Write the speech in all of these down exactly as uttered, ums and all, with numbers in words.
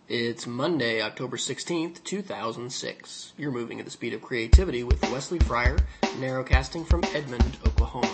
It's Monday, October sixteenth, two thousand six. You're moving at the speed of creativity with Wesley Fryer, narrowcasting from Edmond, Oklahoma.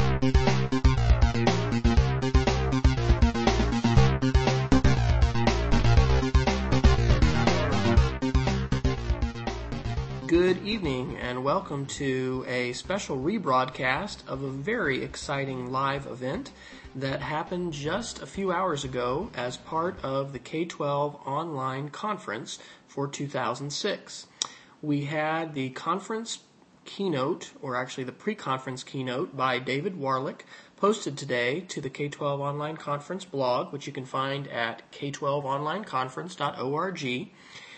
Good evening and welcome to a special rebroadcast of a very exciting live event that happened just a few hours ago as part of the K twelve online conference for two thousand six. We had the conference keynote, or actually the pre-conference keynote, by David Warlick posted today to the K twelve online conference blog, which you can find at k twelve online conference dot org.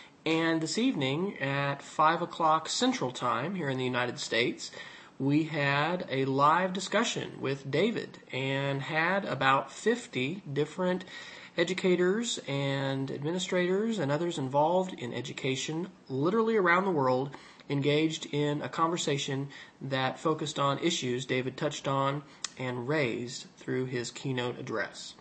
And this evening at five o'clock Central Time here in the United States, we had a live discussion with David and had about fifty different educators and administrators and others involved in education literally around the world engaged in a conversation that focused on issues David touched on and raised through his keynote address.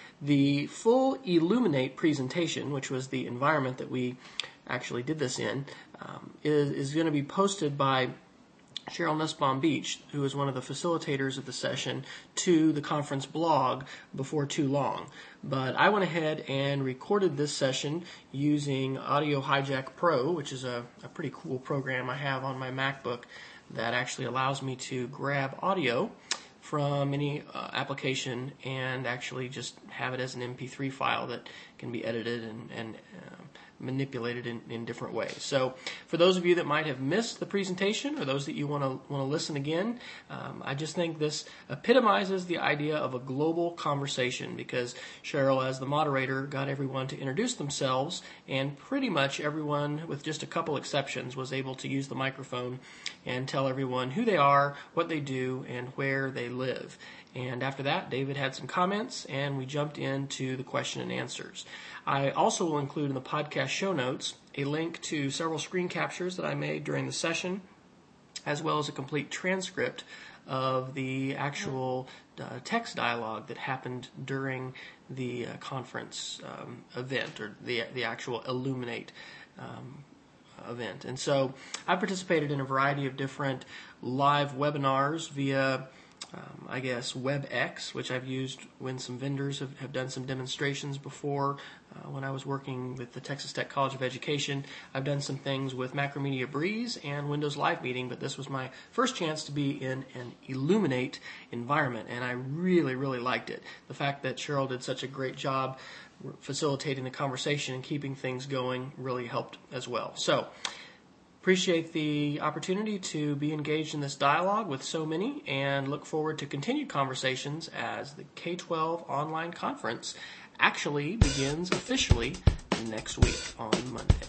The full Illuminate presentation, which was the environment that we actually did this in, um, is, is going to be posted by Cheryl Nussbaum Beach, who is one of the facilitators of the session, to the conference blog before too long. But I went ahead and recorded this session using Audio Hijack Pro, which is a, a pretty cool program I have on my MacBook that actually allows me to grab audio from any uh, application and actually just have it as an M P three file that can be edited and, and uh, manipulated in, in different ways. So for those of you that might have missed the presentation or those that you want to want to listen again, um, I just think this epitomizes the idea of a global conversation because Cheryl, as the moderator, got everyone to introduce themselves, and pretty much everyone, with just a couple exceptions, was able to use the microphone and tell everyone who they are, what they do, and where they live. And after that, David had some comments, and we jumped into the question and answers. I also will include in the podcast show notes a link to several screen captures that I made during the session, as well as a complete transcript of the actual uh, text dialogue that happened during the uh, conference um, event, or the the actual Illuminate um, event. And so I participated in a variety of different live webinars via Um, I guess WebEx, which I've used when some vendors have, have done some demonstrations before. Uh, when I was working with the Texas Tech College of Education, I've done some things with Macromedia Breeze and Windows Live Meeting, but this was my first chance to be in an Illuminate environment, and I really, really liked it. The fact that Cheryl did such a great job facilitating the conversation and keeping things going really helped as well. So, appreciate the opportunity to be engaged in this dialogue with so many and look forward to continued conversations as the K twelve online conference actually begins officially next week on Monday.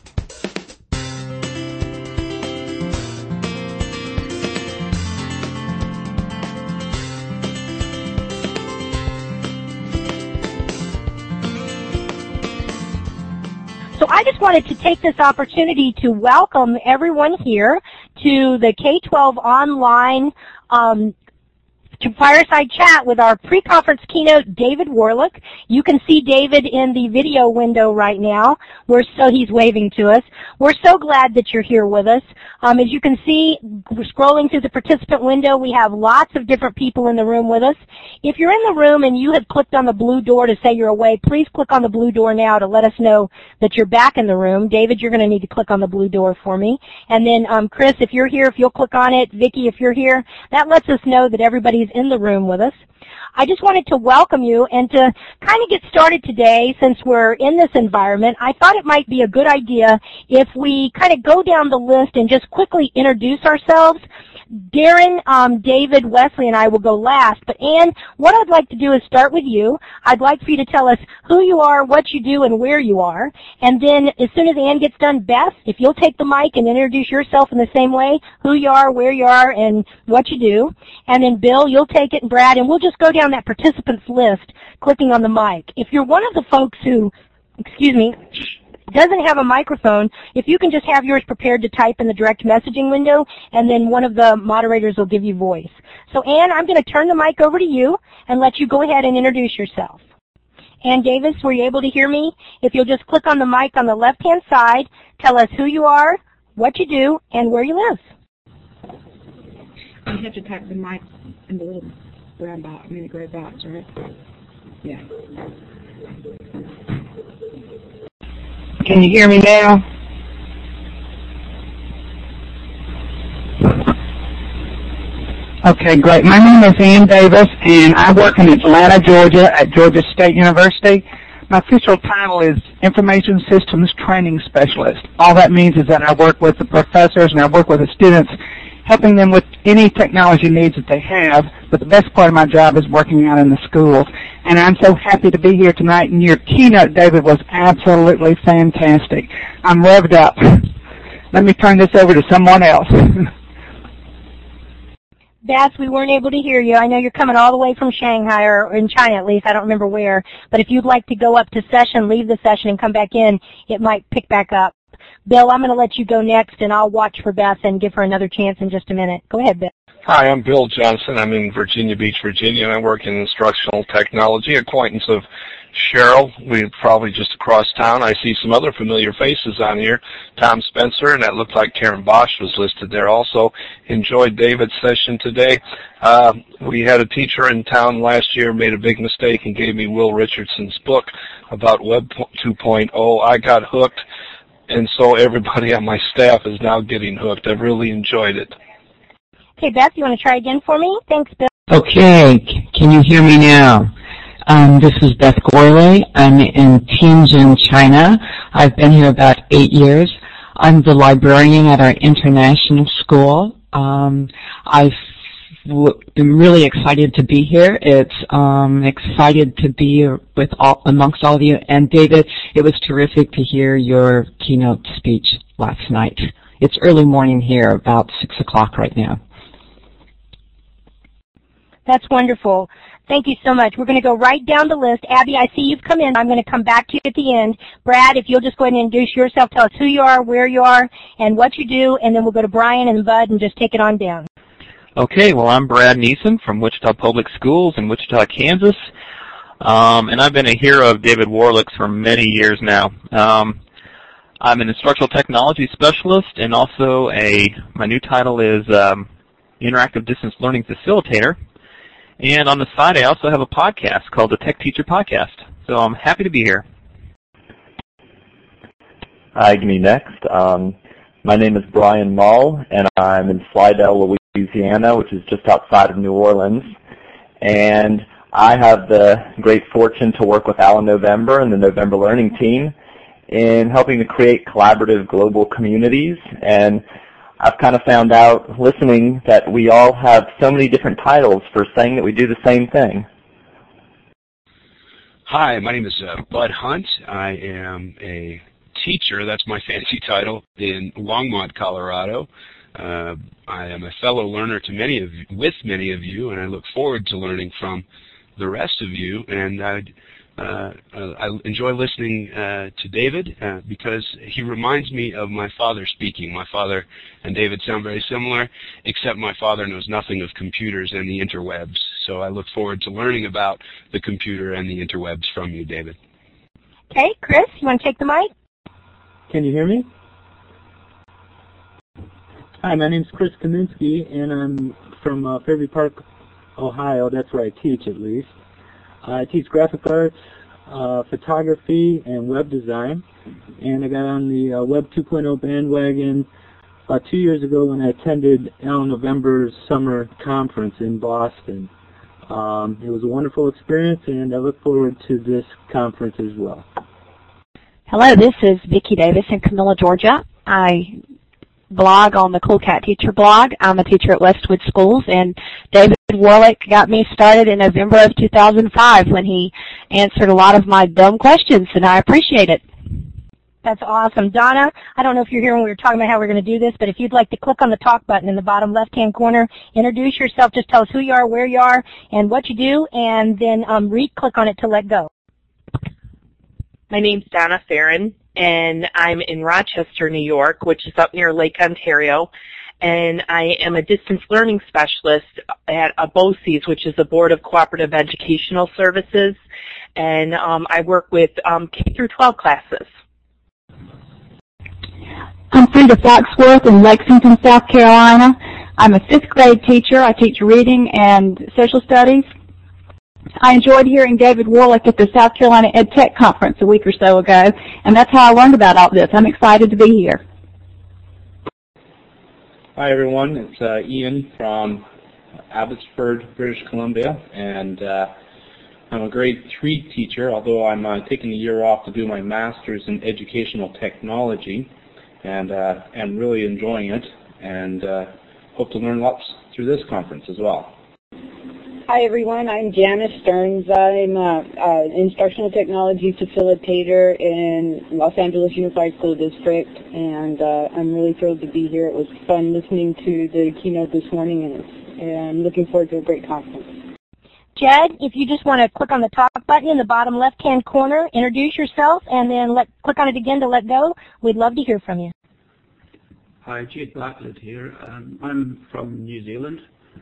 So I just wanted to take this opportunity to welcome everyone here to the K twelve online um, to fireside chat with our pre-conference keynote, David Warlick. You can see David in the video window right now. We're so he's waving to us. We're so glad that you're here with us. Um, as you can see, scrolling through the participant window, we have lots of different people in the room with us. If you're in the room and you have clicked on the blue door to say you're away, please click on the blue door now to let us know that you're back in the room. David, you're going to need to click on the blue door for me. And then, um, Chris, if you're here, if you'll click on it. Vicki, if you're here, that lets us know that everybody's in the room with us. I just wanted to welcome you and to kind of get started today, since we're in this environment. I thought it might be a good idea if we kind of go down the list and just quickly introduce ourselves. Darren, um, David, Wesley, and I will go last. But Ann, what I'd like to do is start with you. I'd like for you to tell us who you are, what you do, and where you are. And then as soon as Ann gets done, Beth, if you'll take the mic and introduce yourself in the same way, who you are, where you are, and what you do. And then Bill, you'll take it, and Brad, and we'll just go down that participants list, clicking on the mic. If you're one of the folks who, excuse me, doesn't have a microphone, if you can just have yours prepared to type in the direct messaging window, and then one of the moderators will give you voice. So, Ann, I'm going to turn the mic over to you and let you go ahead and introduce yourself. Ann Davis, were you able to hear me? If you'll just click on the mic on the left-hand side, tell us who you are, what you do, and where you live. You have to type the mic in the little brown box, I mean the gray box, right? Yeah. Can you hear me now? Okay, great. My name is Ann Davis, and I work in Atlanta, Georgia at Georgia State University. My official title is Information Systems Training Specialist. All that means is that I work with the professors and I work with the students, helping them with any technology needs that they have, but the best part of my job is working out in the schools. And I'm so happy to be here tonight, and your keynote, David, was absolutely fantastic. I'm revved up. Let me turn this over to someone else. Beth, we weren't able to hear you. I know you're coming all the way from Shanghai, or in China at least. I don't remember where. But if you'd like to go up to session, leave the session, and come back in, it might pick back up. Bill, I'm going to let you go next, and I'll watch for Beth and give her another chance in just a minute. Go ahead, Bill. Hi, I'm Bill Johnson. I'm in Virginia Beach, Virginia, and I work in instructional technology. Acquaintance of Cheryl. We're probably just across town. I see some other familiar faces on here. Tom Spencer, and that looked like Karen Bosch was listed there also. Enjoyed David's session today. Uh, we had a teacher in town last year, made a big mistake, and gave me Will Richardson's book about Web two point oh. I got hooked, and so everybody on my staff is now getting hooked. I've really enjoyed it. Okay, Beth, you want to try again for me? Thanks, Bill. Okay, can you hear me now? Um, this is Beth Gourlay. I'm in Tianjin, China. I've been here about eight years. I'm the librarian at our international school. Um, I've been really excited to be here. It's um, excited to be with all, amongst all of you. And David, it was terrific to hear your keynote speech last night. It's early morning here, about six o'clock right now. That's wonderful. Thank you so much. We're going to go right down the list. Abby, I see you've come in. I'm going to come back to you at the end. Brad, if you'll just go ahead and introduce yourself, tell us who you are, where you are, and what you do, and then we'll go to Brian and Bud and just take it on down. Okay, well, I'm Brad Neeson from Wichita Public Schools in Wichita, Kansas, um, and I've been a hero of David Warlick's for many years now. Um, I'm an instructional technology specialist, and also a my new title is um, Interactive Distance Learning Facilitator. And on the side, I also have a podcast called the Tech Teacher Podcast. So I'm happy to be here. Hi, me next. Um, my name is Brian Mull, and I'm in Slidell, Louisiana, which is just outside of New Orleans. And I have the great fortune to work with Alan November and the November Learning team in helping to create collaborative global communities. And I've kind of found out, listening, that we all have so many different titles for saying that we do the same thing. Hi, my name is uh, Bud Hunt. I am a teacher, that's my fancy title, in Longmont, Colorado. Uh, I am a fellow learner to many of you, with many of you, and I look forward to learning from the rest of you. And I'd Uh, uh, I enjoy listening uh, to David uh, because he reminds me of my father speaking. My father and David sound very similar, except my father knows nothing of computers and the interwebs. So I look forward to learning about the computer and the interwebs from you, David. Okay, Chris, you want to take the mic? Can you hear me? Hi, my name's Chris Kaminsky, and I'm from uh, Fairview Park, Ohio. That's where I teach, at least. I teach graphic arts, uh, photography, and web design, and I got on the uh, Web two point oh bandwagon about two years ago when I attended Alan November's summer conference in Boston. Um, it was a wonderful experience, and I look forward to this conference as well. Hello, this is Vicki Davis in Camilla, Georgia. I blog on the Cool Cat Teacher blog. I'm a teacher at Westwood Schools, and David Warlick got me started in November of two thousand five when he answered a lot of my dumb questions, and I appreciate it. That's awesome. Donna, I don't know if you're here when we were talking about how we're going to do this, but if you'd like to click on the talk button in the bottom left-hand corner, introduce yourself, just tell us who you are, where you are, and what you do, and then um, re-click on it to let go. My name's Donna Farron, and I'm in Rochester, New York, which is up near Lake Ontario, and I am a distance learning specialist at A B O C E S, which is the Board of Cooperative Educational Services, and um, I work with um, K through twelve classes. I'm Frida Foxworth in Lexington, South Carolina. I'm a fifth grade teacher. I teach reading and social studies. I enjoyed hearing David Warlick at the South Carolina Ed Tech Conference a week or so ago, and that's how I learned about all this. I'm excited to be here. Hi, everyone. It's uh, Ian from Abbotsford, British Columbia, and uh, I'm a grade three teacher, although I'm uh, taking a year off to do my master's in educational technology, and uh, I'm really enjoying it, and uh, hope to learn lots through this conference as well. Hi, everyone. I'm Janice Stearns. I'm an instructional technology facilitator in Los Angeles Unified School District, and uh, I'm really thrilled to be here. It was fun listening to the keynote this morning, and, it's, and I'm looking forward to a great conference. Jed, if you just want to click on the talk button in the bottom left-hand corner, introduce yourself, and then let, click on it again to let go. We'd love to hear from you. Hi, Jed Bartlett here. Um, I'm from New Zealand,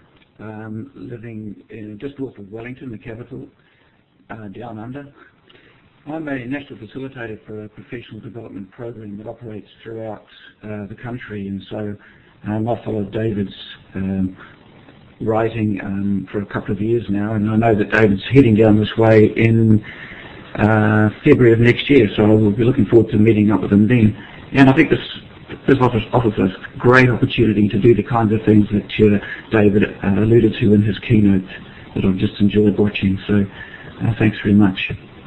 um, living in just north of Wellington, the capital, uh, down under. I'm a national facilitator for a professional development program that operates throughout uh, the country, and so um, I've followed David's um, writing um, for a couple of years now, and I know that David's heading down this way in uh, February of next year, so I will be looking forward to meeting up with him then. And I think this This offers, offers us a great opportunity to do the kinds of things that uh, David uh, alluded to in his keynote that I've just enjoyed watching. So uh, thanks very much.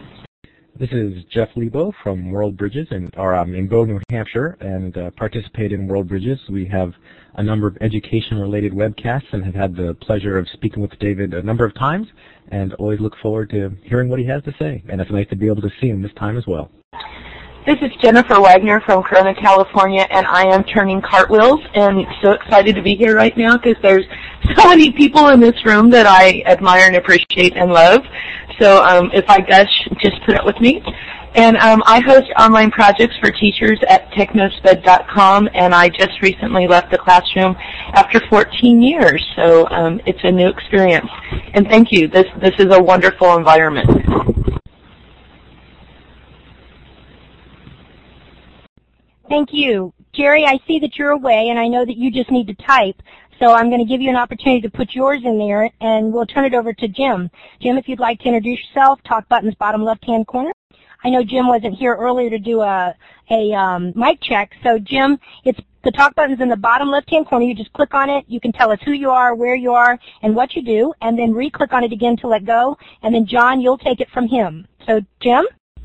This is Jeff Lebo from World Bridges, and, or I'm in Bow, New Hampshire, and uh, participate in World Bridges. We have a number of education-related webcasts and have had the pleasure of speaking with David a number of times, and always look forward to hearing what he has to say. And it's nice to be able to see him this time as well. This is Jennifer Wagner from Corona, California, and I am turning cartwheels, and so excited to be here right now because there's so many people in this room that I admire and appreciate and love. So um, if I gush, just put up with me. And um, I host online projects for teachers at technosped dot com, and I just recently left the classroom after fourteen years, so um, it's a new experience. And thank you. This, this is a wonderful environment. Thank you. Jerry, I see that you're away, and I know that you just need to type, so I'm going to give you an opportunity to put yours in there, and we'll turn it over to Jim. Jim, if you'd like to introduce yourself, talk button's bottom left-hand corner. I know Jim wasn't here earlier to do a, a um, mic check, so Jim, it's the talk button's in the bottom left-hand corner. You just click on it. You can tell us who you are, where you are, and what you do, and then re-click on it again to let go, and then, John, you'll take it from him. So, Jim?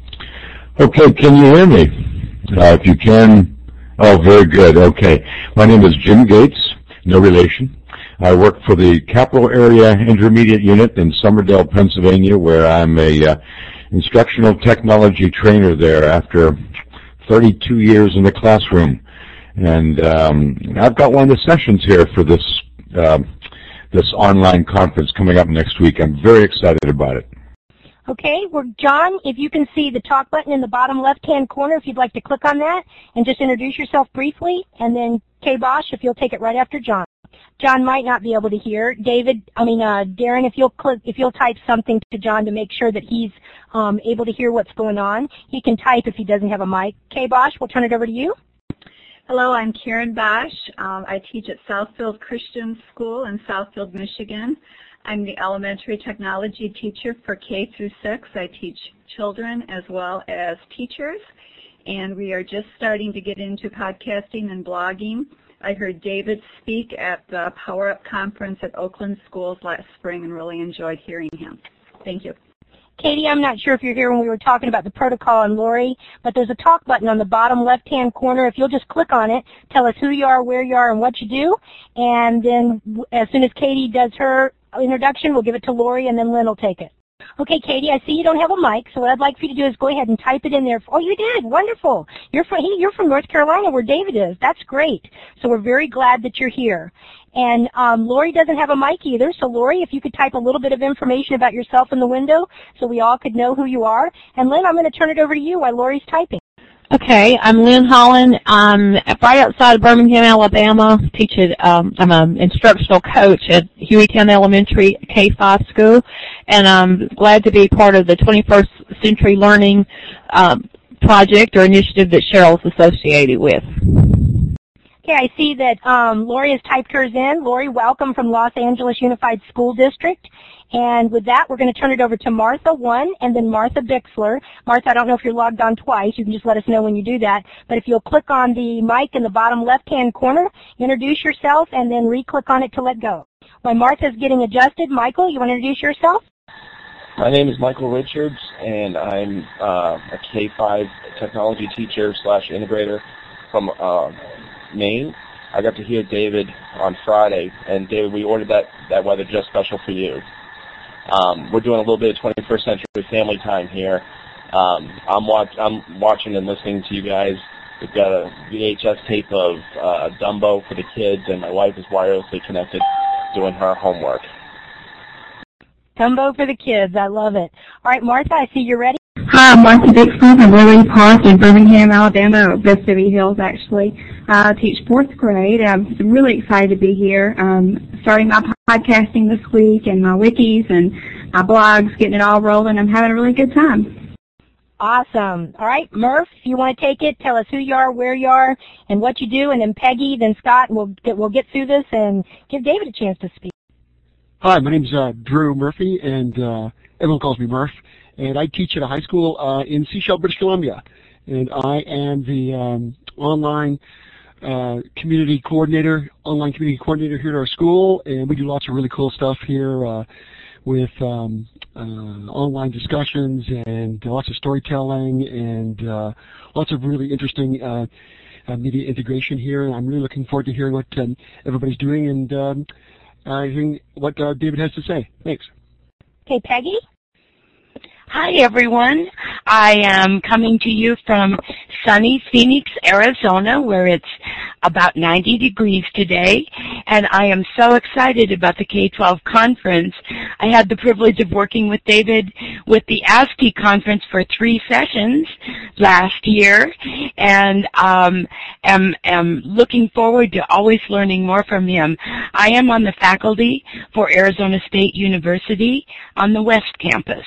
Okay, can you hear me? Uh, if you can, oh, very good. Okay. My name is Jim Gates, no relation. I work for the Capital Area Intermediate Unit in Somerdale, Pennsylvania, where I'm a uh, instructional technology trainer there after thirty-two years in the classroom. And um, I've got one of the sessions here for this, uh, this online conference coming up next week. I'm very excited about it. Okay, well, John, if you can see the talk button in the bottom left-hand corner, if you'd like to click on that and just introduce yourself briefly, and then Kay Bosch, if you'll take it right after John. John might not be able to hear. David, I mean, uh, Darren, if you'll click, if you'll type something to John to make sure that he's um, able to hear what's going on, he can type if he doesn't have a mic. Kay Bosch, we'll turn it over to you. Hello, I'm Karen Bosch. Um, I teach at Southfield Christian School in Southfield, Michigan. I'm the elementary technology teacher for K through six. I teach children as well as teachers, and we are just starting to get into podcasting and blogging. I heard David speak at the Power Up Conference at Oakland Schools last spring and really enjoyed hearing him. Thank you. Katie, I'm not sure if you're here when we were talking about the protocol and Lori, but there's a talk button on the bottom left-hand corner. If you'll just click on it, tell us who you are, where you are, and what you do, and then as soon as Katie does her introduction, we'll give it to Lori, and then Lynn will take it. Okay, Katie, I see you don't have a mic, so what I'd like for you to do is go ahead and type it in there. Oh, you did. Wonderful. You're from, you're from North Carolina, where David is. That's great. So we're very glad that you're here. And um, Lori doesn't have a mic either, so Lori, if you could type a little bit of information about yourself in the window so we all could know who you are. And Lynn, I'm going to turn it over to you while Lori's typing. Okay, I'm Lynn Holland. I'm right outside of Birmingham, Alabama. Teach at, um, I'm an instructional coach at Hueytown Elementary K five school, and I'm glad to be part of the twenty-first Century Learning um, project or initiative that Cheryl's associated with. Okay, I see that um, Lori has typed hers in. Lori, welcome from Los Angeles Unified School District. And with that, we're going to turn it over to Martha, one, and then Martha Bixler. Martha, I don't know if you're logged on twice. You can just let us know when you do that. But if you'll click on the mic in the bottom left-hand corner, introduce yourself, and then re-click on it to let go. While Martha's getting adjusted, Michael, you want to introduce yourself? My name is Michael Richards, and I'm uh, a K five technology teacher slash integrator from uh, Maine. I got to hear David on Friday, and David, we ordered that, that weather just special for you. Um, we're doing a little bit of twenty-first century family time here. Um, I'm, watch, I'm watching and listening to you guys. We've got a V H S tape of uh, Dumbo for the kids, and my wife is wirelessly connected doing her homework. Dumbo for the kids. I love it. All right, Martha, I see you're ready. Hi, I'm Martha Bixler from Lily Park in Birmingham, Alabama, or Vestavy Hills, actually. I teach fourth grade. I'm really excited to be here. Um, starting my podcasting this week and my wikis and my blogs, getting it all rolling. I'm having a really good time. Awesome. All right, Murph, if you want to take it, tell us who you are, where you are, and what you do, and then Peggy, then Scott, and we'll get, we'll get through this and give David a chance to speak. Hi, my name's uh, Drew Murphy, and uh, everyone calls me Murph. And I teach at a high school uh, in Sechelt, British Columbia. And I am the um, online uh, community coordinator, online community coordinator here at our school. And we do lots of really cool stuff here uh, with um, uh, online discussions and lots of storytelling and uh, lots of really interesting uh, uh, media integration here. And I'm really looking forward to hearing what um, everybody's doing and um, uh, hearing what uh, David has to say. Thanks. Okay, Peggy? Hi, everyone. I am coming to you from sunny Phoenix, Arizona, where it's about ninety degrees today, and I am so excited about the K twelve conference. I had the privilege of working with David with the A S C I conference for three sessions last year, and um, am, am looking forward to always learning more from him. I am on the faculty for Arizona State University on the West Campus.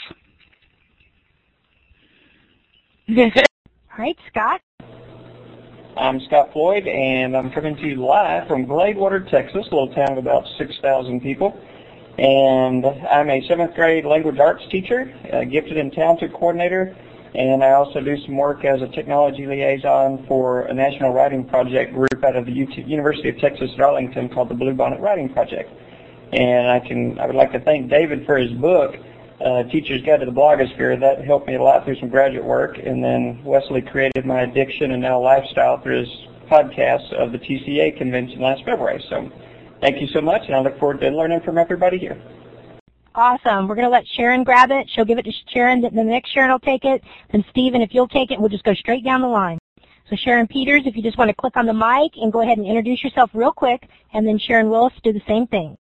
All right, Scott. I'm Scott Floyd, and I'm coming to you live from Gladewater, Texas, a little town of about six thousand people. And I'm a seventh grade language arts teacher, a gifted and talented coordinator, and I also do some work as a technology liaison for a national writing project group out of the U T University of Texas at Arlington called the Bluebonnet Writing Project. And I can I would like to thank David for his book, Uh, Teacher's Guide to the Blogosphere. That helped me a lot through some graduate work, and then Wesley created my addiction and now lifestyle through his podcast of the T C A convention last February. So thank you so much, and I look forward to learning from everybody here. Awesome. We're going to let Sharon grab it. She'll give it to Sharon, then the next Sharon will take it, then Stephen, if you'll take it, we'll just go straight down the line. So Sharon Peters, if you just want to click on the mic and go ahead and introduce yourself real quick, and then Sharon Willis, do the same thing.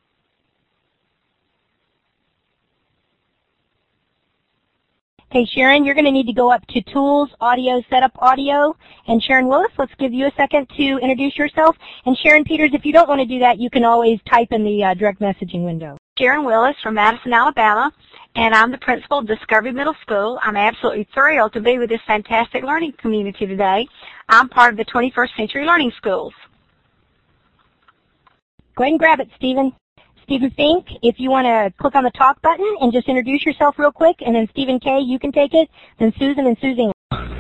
Okay, Sharon, you're going to need to go up to Tools, Audio, Setup Audio. And Sharon Willis, let's give you a second to introduce yourself. And Sharon Peters, if you don't want to do that, you can always type in the uh, direct messaging window. Sharon Willis from Madison, Alabama, and I'm the principal of Discovery Middle School. I'm absolutely thrilled to be with this fantastic learning community today. I'm part of the twenty-first Century Learning Schools. Go ahead and grab it, Stephen. Stephen Fink, if you want to click on the talk button and just introduce yourself real quick, and then Stephen K., you can take it, then Susan and Suzanne.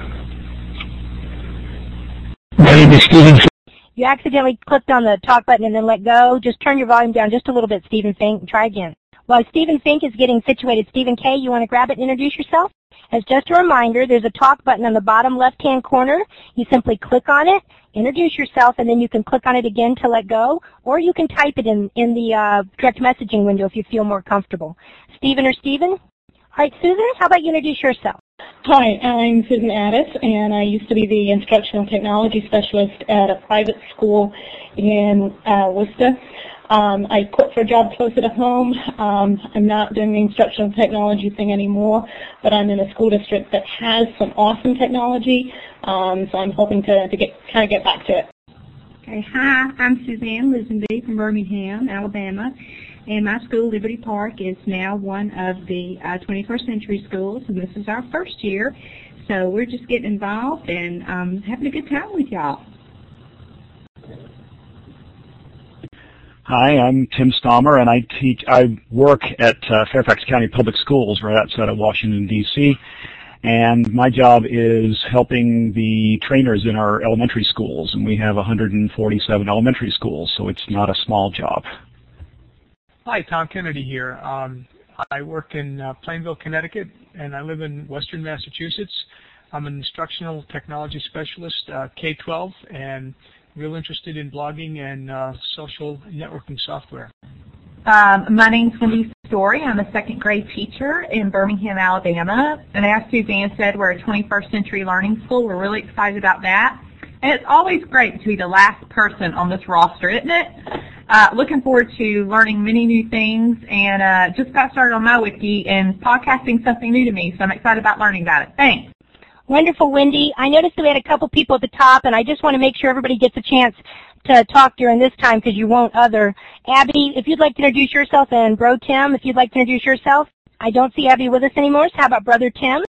My name is Stephen Fink. You accidentally clicked on the talk button and then let go. Just turn your volume down just a little bit, Stephen Fink, and try again. While Stephen Fink is getting situated, Stephen K., you want to grab it and introduce yourself? As just a reminder, there's a talk button on the bottom left-hand corner. You simply click on it, introduce yourself, and then you can click on it again to let go, or you can type it in, in the uh, direct messaging window if you feel more comfortable. Stephen or Stephen? All right, Susan, how about you introduce yourself? Hi, I'm Susan Addis, and I used to be the instructional technology specialist at a private school in uh, Worcester. Um, I quit for a job closer to home. Um, I'm not doing the instructional technology thing anymore, but I'm in a school district that has some awesome technology, um, so I'm hoping to, to get kind of get back to it. Okay, hi, I'm Suzanne Lisenby from Birmingham, Alabama, and my school, Liberty Park, is now one of the uh, twenty-first century schools, and this is our first year, so we're just getting involved and um, having a good time with y'all. Hi, I'm Tim Stommer, and I teach. I work at uh, Fairfax County Public Schools, right outside of Washington, D C, and my job is helping the trainers in our elementary schools, and we have one hundred forty-seven elementary schools, so it's not a small job. Hi, Tom Kennedy here. Um, I work in uh, Plainville, Connecticut, and I live in Western Massachusetts. I'm an instructional technology specialist, uh, K twelve, and real interested in blogging and uh, social networking software. Um, my name's Wendy Story. I'm a second grade teacher in Birmingham, Alabama. And as Suzanne said, we're a twenty-first century learning school. We're really excited about that. And it's always great to be the last person on this roster, isn't it? Uh, looking forward to learning many new things, and uh, just got started on my wiki, and podcasting something new to me, so I'm excited about learning about it. Thanks. Wonderful, Wendy. I noticed that we had a couple people at the top, and I just want to make sure everybody gets a chance to talk during this time because you won't other. Abby, if you'd like to introduce yourself, and Bro Tim, if you'd like to introduce yourself. I don't see Abby with us anymore, so how about Brother Tim?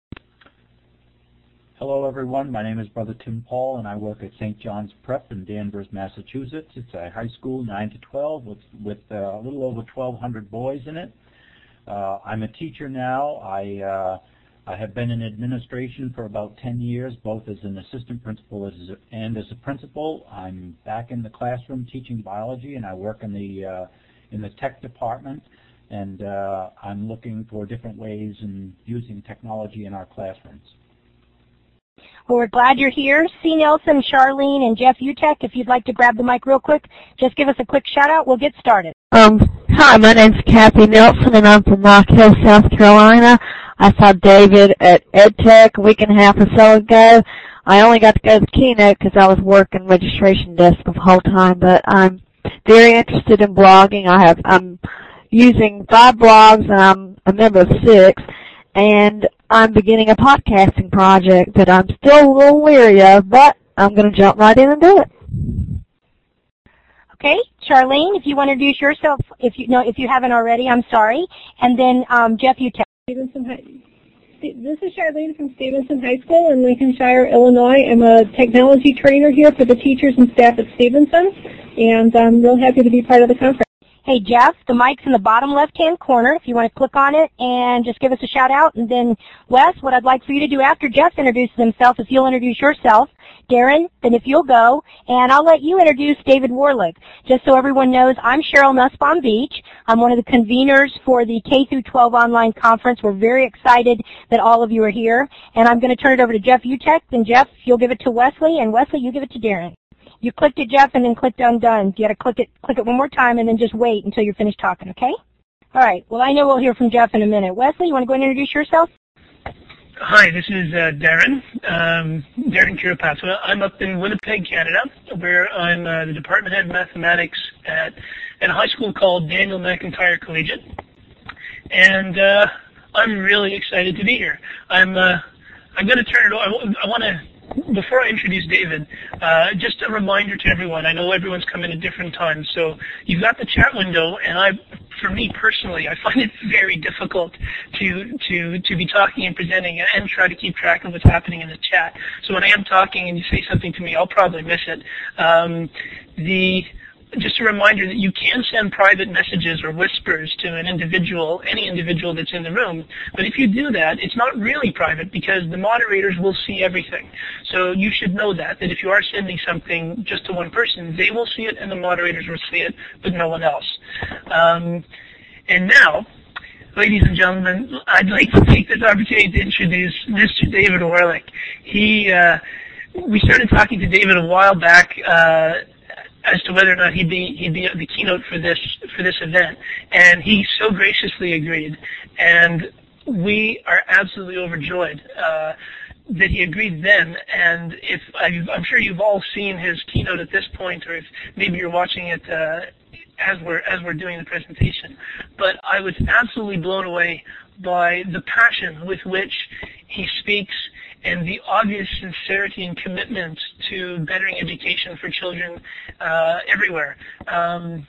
Hello, everyone. My name is Brother Tim Paul, and I work at Saint John's Prep in Danvers, Massachusetts. It's a high school, nine to twelve, with, with uh, a little over twelve hundred boys in it. Uh, I'm a teacher now. I uh, I have been in administration for about ten years, both as an assistant principal as, and as a principal. I'm back in the classroom teaching biology, and I work in the uh, in the tech department. And uh, I'm looking for different ways in using technology in our classrooms. Well, we're glad you're here. C. Nelson, Charlene, and Jeff Utek, if you'd like to grab the mic real quick, just give us a quick shout-out. We'll get started. Um, hi, my name's Kathy Nelson, and I'm from Rock Hill, South Carolina. I saw David at EdTech a week and a half or so ago. I only got to go to the keynote because I was working registration desk the whole time, but I'm very interested in blogging. I have, I'm using five blogs, and I'm a member of six, and I'm beginning a podcasting project that I'm still a little leery of, but I'm going to jump right in and do it. Okay, Charlene, if you want to introduce yourself, if you know, if you haven't already, I'm sorry, and then um, Jeff, you tell. Stevenson High. This is Charlene from Stevenson High School in Lincolnshire, Illinois. I'm a technology trainer here for the teachers and staff at Stevenson, and I'm real happy to be part of the conference. Hey, Jeff, the mic's in the bottom left-hand corner if you want to click on it and just give us a shout-out. And then, Wes, what I'd like for you to do after Jeff introduces himself, if you'll introduce yourself, Darren, then if you'll go, and I'll let you introduce David Warlick. Just so everyone knows, I'm Cheryl Nussbaum Beach. I'm one of the conveners for the K through twelve online conference. We're very excited that all of you are here. And I'm going to turn it over to Jeff Utek. Then, Jeff, you'll give it to Wesley, and Wesley, you give it to Darren. You clicked it, Jeff, and then clicked undone. You got to click it, click it one more time, and then just wait until you're finished talking, okay? All right. Well, I know we'll hear from Jeff in a minute. Wesley, you want to go ahead and introduce yourself? Hi, this is uh, Darren, um, Darren Kirapatwa. I'm up in Winnipeg, Canada, where I'm uh, the department head of mathematics at, at a high school called Daniel McIntyre Collegiate. And uh, I'm really excited to be here. I'm, uh, I'm going to turn it over. I, I want to... Before I introduce David, uh, just a reminder to everyone. I know everyone's come in at different times, so you've got the chat window, and I, for me personally, I find it very difficult to to to be talking and presenting and try to keep track of what's happening in the chat. So when I am talking and you say something to me, I'll probably miss it. Um, the Just a reminder that you can send private messages or whispers to an individual, any individual that's in the room. But if you do that, it's not really private because the moderators will see everything. So you should know that, that if you are sending something just to one person, they will see it and the moderators will see it, but no one else. Um, and now, ladies and gentlemen, I'd like to take this opportunity to introduce Mister David Warlick. He, uh, we started talking to David a while back, uh, as to whether or not he'd be he'd be the keynote for this for this event, and he so graciously agreed, and we are absolutely overjoyed uh, that he agreed then. And if I've, I'm sure you've all seen his keynote at this point, or if maybe you're watching it uh, as we're as we're doing the presentation. But I was absolutely blown away by the passion with which he speaks and the obvious sincerity and commitment to bettering education for children uh, everywhere. Um,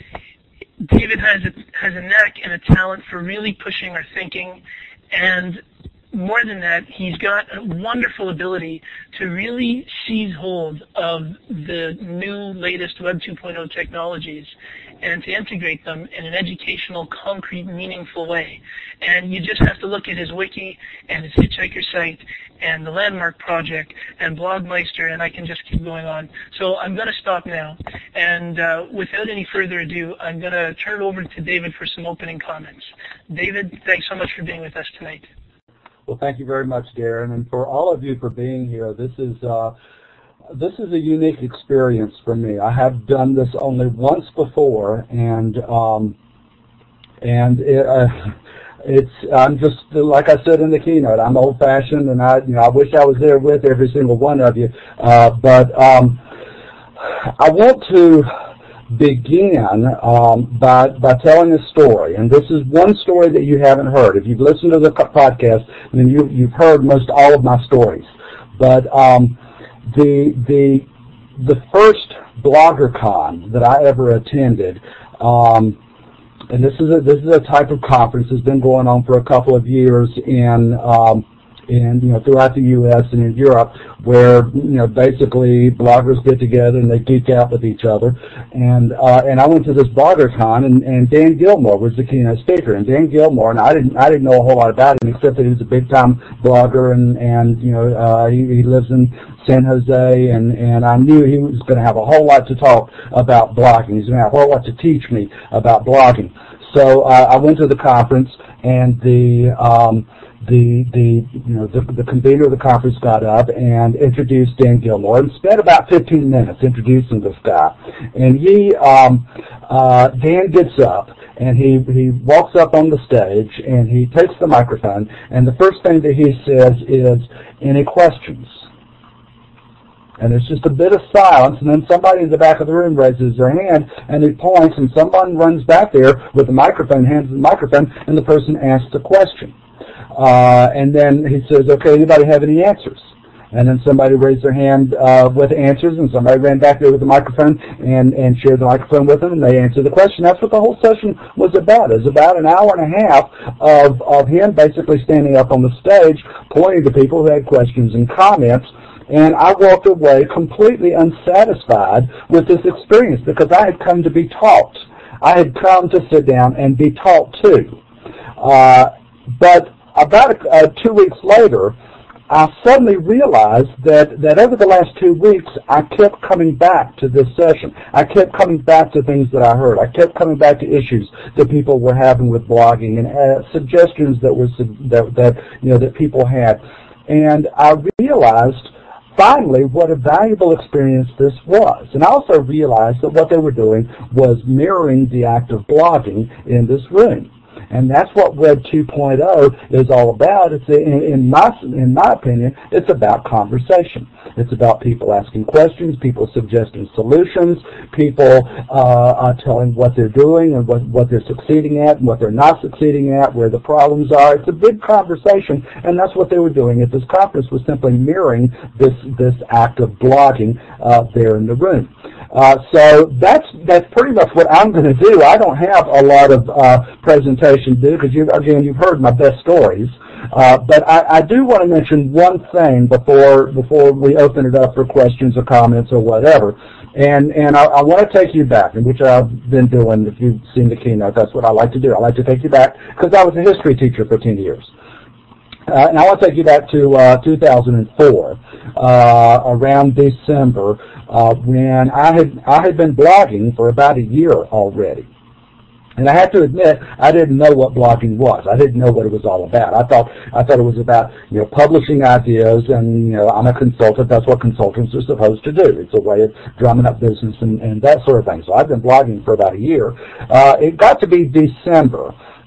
David has a, has a knack and a talent for really pushing our thinking, and more than that, he's got a wonderful ability to really seize hold of the new, latest Web two point oh technologies and to integrate them in an educational, concrete, meaningful way. And you just have to look at his wiki and his Hitchhiker site and the Landmark Project and Blogmeister, and I can just keep going on. So I'm going to stop now. And uh, without any further ado, I'm going to turn it over to David for some opening comments. David, thanks so much for being with us tonight. Well, thank you very much, Darren, and for all of you for being here. This is uh, this is a unique experience for me. I have done this only once before, and um, and it, uh, it's I'm just like I said in the keynote. I'm old-fashioned, and I you know I wish I was there with every single one of you. Uh, but um, I want to begin um, by by telling a story, and this is one story that you haven't heard. If you've listened to the podcast, then you you've heard most all of my stories. But um, the the the first BloggerCon that I ever attended, um, and this is a this is a type of conference that's been going on for a couple of years in. Um, and you know throughout the U S and in Europe, where you know basically bloggers get together and they geek out with each other. And uh, and I went to this BloggerCon, and, and Dan Gilmore was the keynote speaker. And Dan Gilmore, and I didn't I didn't know a whole lot about him except that he was a big time blogger, and and you know uh, he, he lives in San Jose, and and I knew he was going to have a whole lot to talk about blogging. He's going to have a whole lot to teach me about blogging. So uh, I went to the conference, and the um, The, the you know the, the convener of the conference got up and introduced Dan Gilmore and spent about fifteen minutes introducing this guy. And he um, uh, Dan gets up and he he walks up on the stage and he takes the microphone, and the first thing that he says is, "Any questions?" And there's just a bit of silence, and then somebody in the back of the room raises their hand, and he points, and someone runs back there with the microphone, hands the microphone, and the person asks a question. Uh, and then he says, "Okay, anybody have any answers?" And then somebody raised their hand uh, with answers, and somebody ran back there with the microphone and, and shared the microphone with them, and they answered the question. That's what the whole session was about. It was about an hour and a half of, of him basically standing up on the stage, pointing to people who had questions and comments. And I walked away completely unsatisfied with this experience because I had come to be taught. I had come to sit down and be taught too. Uh, but About uh, two weeks later, I suddenly realized that, that over the last two weeks, I kept coming back to this session. I kept coming back to things that I heard. I kept coming back to issues that people were having with blogging and uh, suggestions that were that, that you know that people had. And I realized finally what a valuable experience this was. And I also realized that what they were doing was mirroring the act of blogging in this room. And that's what Web two point oh is all about. It's in, in my in my opinion, it's about conversation. It's about people asking questions, people suggesting solutions, people uh, uh, telling what they're doing and what, what they're succeeding at and what they're not succeeding at, where the problems are. It's a big conversation, and that's what they were doing at this conference, was simply mirroring this this act of blogging uh, there in the room. Uh, so that's that's pretty much what I'm going to do. I don't have a lot of uh, presentation to do because, you, again, you've heard my best stories. Uh, but I, I do want to mention one thing before before we open it up for questions or comments or whatever. And and I, I want to take you back, which I've been doing. If you've seen the keynote, that's what I like to do. I like to take you back because I was a history teacher for ten years. Uh, and I want to take you back to uh, two thousand four, uh, around December, uh, when I had I had been blogging for about a year already. And I have to admit, I didn't know what blogging was. I didn't know what it was all about. I thought I thought it was about you know publishing ideas, and you know I'm a consultant. That's what consultants are supposed to do. It's a way of drumming up business and, and that sort of thing. So I've been blogging for about a year. Uh, it got to be December.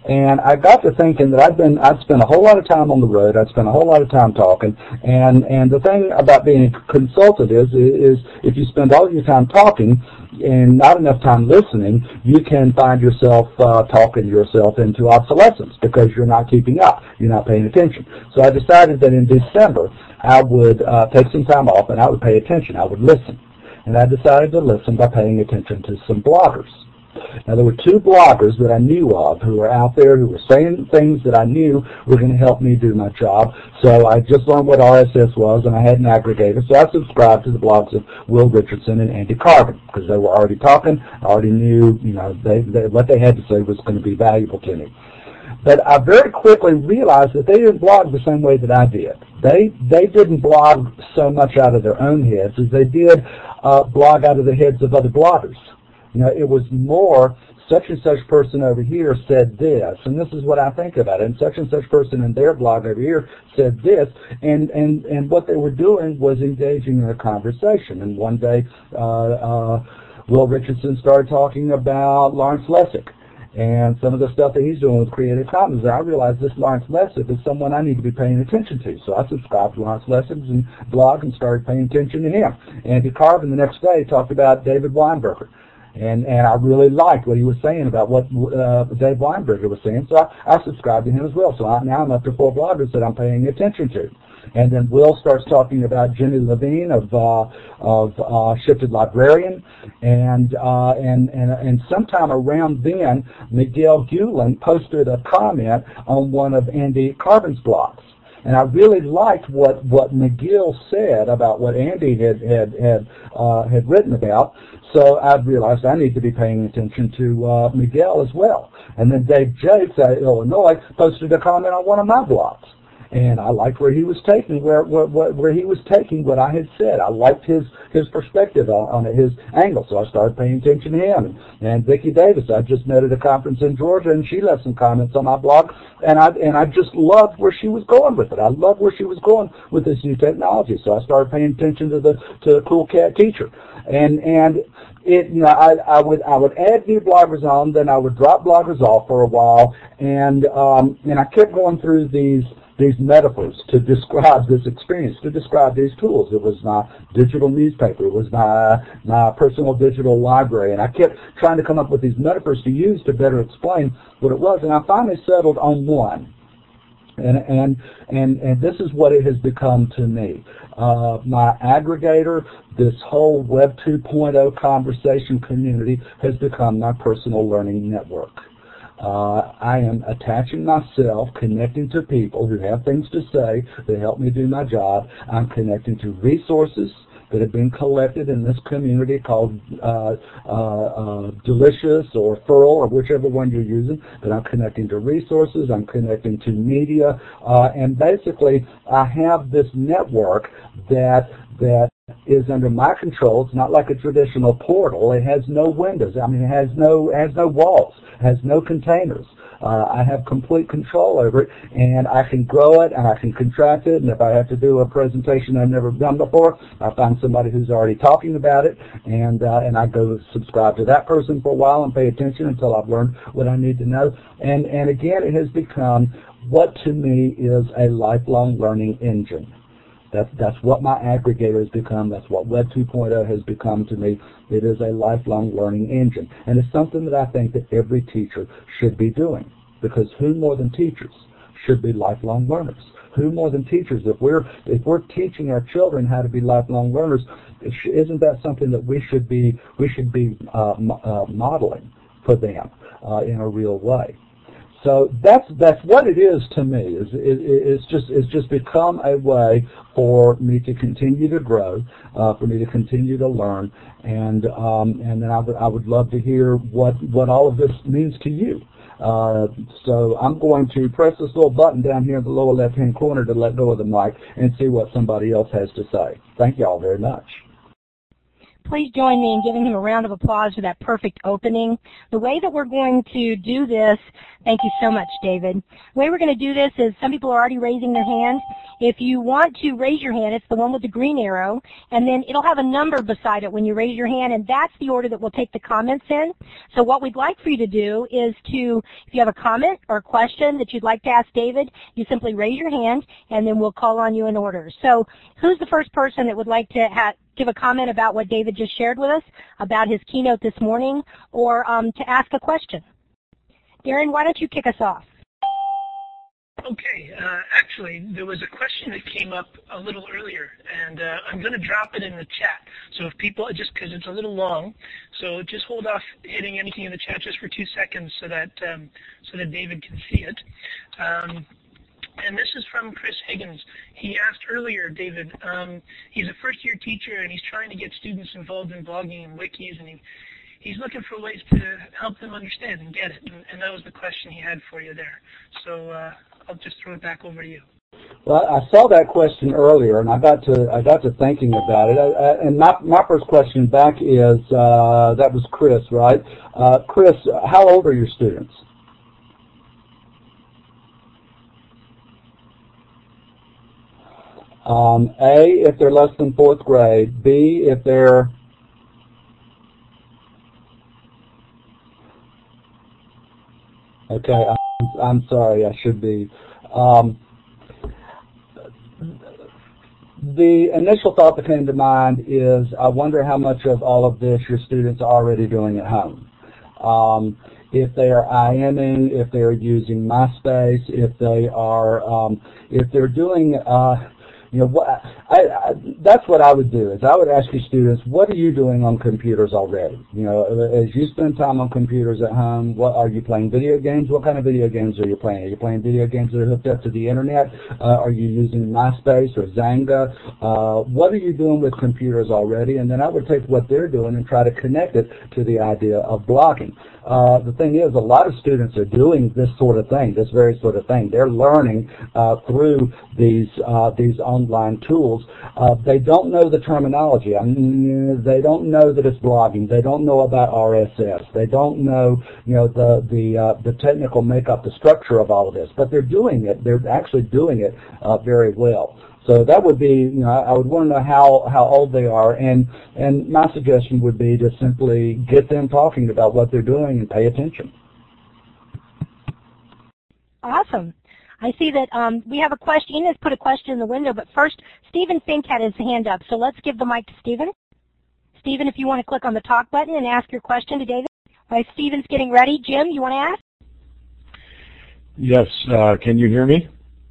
And I got to thinking that I'd been, I'd spent a whole lot of time on the road. I'd spent a whole lot of time talking. And, and the thing about being a consultant is, is if you spend all of your time talking and not enough time listening, you can find yourself uh, talking yourself into obsolescence because you're not keeping up. You're not paying attention. So I decided that in December, I would uh, take some time off and I would pay attention. I would listen. And I decided to listen by paying attention to some bloggers. Now, there were two bloggers that I knew of who were out there who were saying things that I knew were going to help me do my job. So I just learned what R S S was, and I had an aggregator. So I subscribed to the blogs of Will Richardson and Andy Carbon because they were already talking. I already knew, you know, they, they, what they had to say was going to be valuable to me. But I very quickly realized that they didn't blog the same way that I did. They they didn't blog so much out of their own heads as they did uh, blog out of the heads of other bloggers. You know, it was more such and such person over here said this, and this is what I think about it, and such and such person in their blog over here said this, and, and, and what they were doing was engaging in a conversation. And one day, uh, uh, Will Richardson started talking about Lawrence Lessig and some of the stuff that he's doing with Creative Commons. And I realized this Lawrence Lessig is someone I need to be paying attention to. So I subscribed to Lawrence Lessig's blog and started paying attention to him. Andy Carbon the next day talked about David Weinberger. And, and I really liked what he was saying about what uh, Dave Weinberger was saying, so I, I subscribed to him as well. So I, now I'm up to four bloggers that I'm paying attention to. And then Will starts talking about Jenny Levine of uh, of uh, Shifted Librarian, and uh, and and and sometime around then, Miguel Gulen posted a comment on one of Andy Carbon's blogs. And I really liked what, what McGill said about what Andy had had had, uh, had written about. So I realized I need to be paying attention to uh, Miguel as well. And then Dave Jakes at Illinois posted a comment on one of my blogs. And I liked where he was taking where where, where he was taking what I had said. I liked his his perspective on, on it, his angle. So I started paying attention to him. And, and Vicki Davis, I just met at a conference in Georgia, and she left some comments on my blog, and I and I just loved where she was going with it. I loved where she was going with this new technology. So I started paying attention to the to the Cool Cat Teacher, and and. It, you know, I, I would I would add new bloggers on, then I would drop bloggers off for a while, and um, and I kept going through these these metaphors to describe this experience, to describe these tools. It was my digital newspaper, it was my my personal digital library, and I kept trying to come up with these metaphors to use to better explain what it was, and I finally settled on one. And, and and and this is what it has become to me. Uh, my aggregator, this whole Web two point oh conversation community has become my personal learning network. Uh, I am attaching myself, connecting to people who have things to say that help me do my job. I'm connecting to resources that have been collected in this community called uh, uh, uh, Delicious or Furl or whichever one you're using, but I'm connecting to resources, I'm connecting to media, uh, and basically I have this network that that is under my control. It's not like a traditional portal. It has no windows. I mean, it has no, it has no walls, it has no containers. Uh, I have complete control over it, and I can grow it, and I can contract it, and if I have to do a presentation I've never done before, I find somebody who's already talking about it, and uh, and I go subscribe to that person for a while and pay attention until I've learned what I need to know. And, and again, it has become what to me is a lifelong learning engine. That's, that's what my aggregator has become. That's what Web two point oh has become to me. It is a lifelong learning engine. And it's something that I think that every teacher should be doing, because who more than teachers should be lifelong learners? Who more than teachers? If we're, if we're teaching our children how to be lifelong learners, isn't that something that we should be, we should be uh, uh, modeling for them uh, in a real way? So that's that's what it is to me. Is it, it's just it's just become a way for me to continue to grow, uh, for me to continue to learn, and um, and then I would I would love to hear what what all of this means to you. Uh, so I'm going to press this little button down here in the lower left-hand corner to let go of the mic and see what somebody else has to say. Thank you all very much. please join me in giving him a round of applause for that perfect opening. The way that we're going to do this, thank you so much, David. The way we're going to do this is some people are already raising their hands. If you want to raise your hand, it's the one with the green arrow, and then it'll have a number beside it when you raise your hand, and that's the order that we'll take the comments in. So what we'd like for you to do is to, if you have a comment or a question that you'd like to ask David, you simply raise your hand, and then we'll call on you in order. So who's the first person that would like to have, give a comment about what David just shared with us, about his keynote this morning, or um, to ask a question? Darren, why don't you kick us off? Okay, uh, actually, there was a question that came up a little earlier, and uh, I'm going to drop it in the chat. So if people, just because it's a little long, so just hold off hitting anything in the chat just for two seconds so that um, so that David can see it. Um, and this is from Chris Higgins. He asked earlier, David, um, he's a first-year teacher, and he's trying to get students involved in blogging and wikis, and he, he's looking for ways to help them understand and get it, and, and that was the question he had for you there. So uh, I'll just throw it back over to you. Well, I saw that question earlier, and I got to I got to thinking about it. I, I, and my my first question back is uh, that was Chris, right? Uh, Chris, how old are your students? Um, A, if they're less than fourth grade. B, if they're okay. I'm, I'm sorry. I should be. Um, the initial thought that came to mind is, I wonder how much of all of this your students are already doing at home. Um, if they are IMing, if they are using MySpace, if they are, um, if they're doing. Uh, You know, what, I, I, that's what I would do, is I would ask your students, what are you doing on computers already? You know, as you spend time on computers at home, what are you playing video games? What kind of video games are you playing? Are you playing video games that are hooked up to the internet? Uh, are you using MySpace or Zanga? Uh, what are you doing with computers already? And then I would take what they're doing and try to connect it to the idea of blogging. Uh, the thing is, a lot of students are doing this sort of thing, this very sort of thing. They're learning uh, through these uh, these online tools. Uh, they don't know the terminology. I mean, they don't know that it's blogging. They don't know about R S S. They don't know, you know, the the uh, the technical makeup, the structure of all of this. But they're doing it. They're actually doing it uh, very well. So that would be, you know, I would want to know how, how old they are, and, and my suggestion would be to simply get them talking about what they're doing and pay attention. Awesome. I see that um, we have a question. Ian has put a question in the window, but first, Stephen Fink had his hand up, so let's give the mic to Stephen. Stephen, if you want to click on the talk button and ask your question to David. While Stephen's getting ready, Jim, you want to ask? Yes. Uh, can you hear me?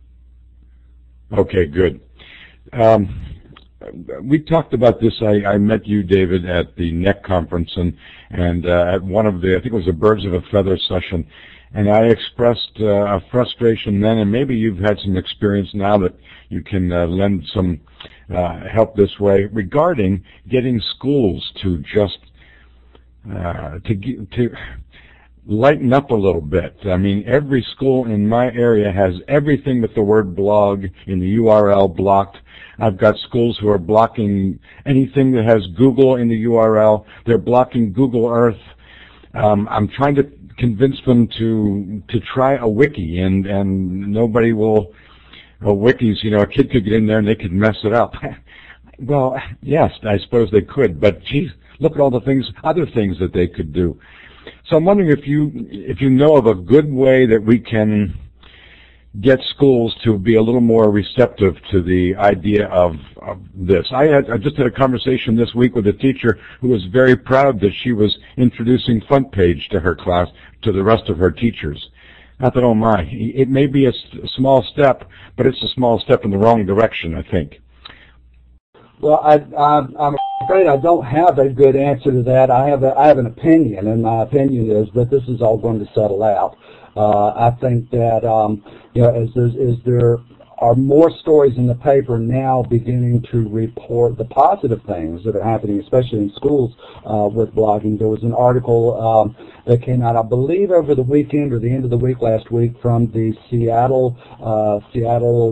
Okay, good. Um, we talked about this. I, I met you, David, at the N E C conference, and and uh, at one of the, I think it was a Birds of a Feather session, and I expressed uh, a frustration then, and maybe you've had some experience now that you can uh, lend some uh, help this way regarding getting schools to just uh, to to lighten up a little bit. I mean, every school in my area has everything but the word blog in the U R L blocked. I've got schools who are blocking anything that has Google in the U R L. They're blocking Google Earth. Um, I'm trying to convince them to to try a wiki, and and nobody will. Well, wikis, you know, a kid could get in there and they could mess it up. Well, yes, I suppose they could, but geez, look at all the things, other things that they could do. So I'm wondering if you if you know of a good way that we can get schools to be a little more receptive to the idea of, of this. I had I just had a conversation this week with a teacher who was very proud that she was introducing Front Page to her class, to the rest of her teachers. I thought, oh my, it may be a small step, but it's a small step in the wrong direction, I think. Well, I, I, I'm afraid I don't have a good answer to that. I have a, I have an opinion, and my opinion is that this is all going to settle out. Uh, I think that um, you know, as, as, as there are more stories in the paper now beginning to report the positive things that are happening, especially in schools uh, with blogging. There was an article um, that came out, I believe, over the weekend or the end of the week last week from the Seattle, uh, Seattle,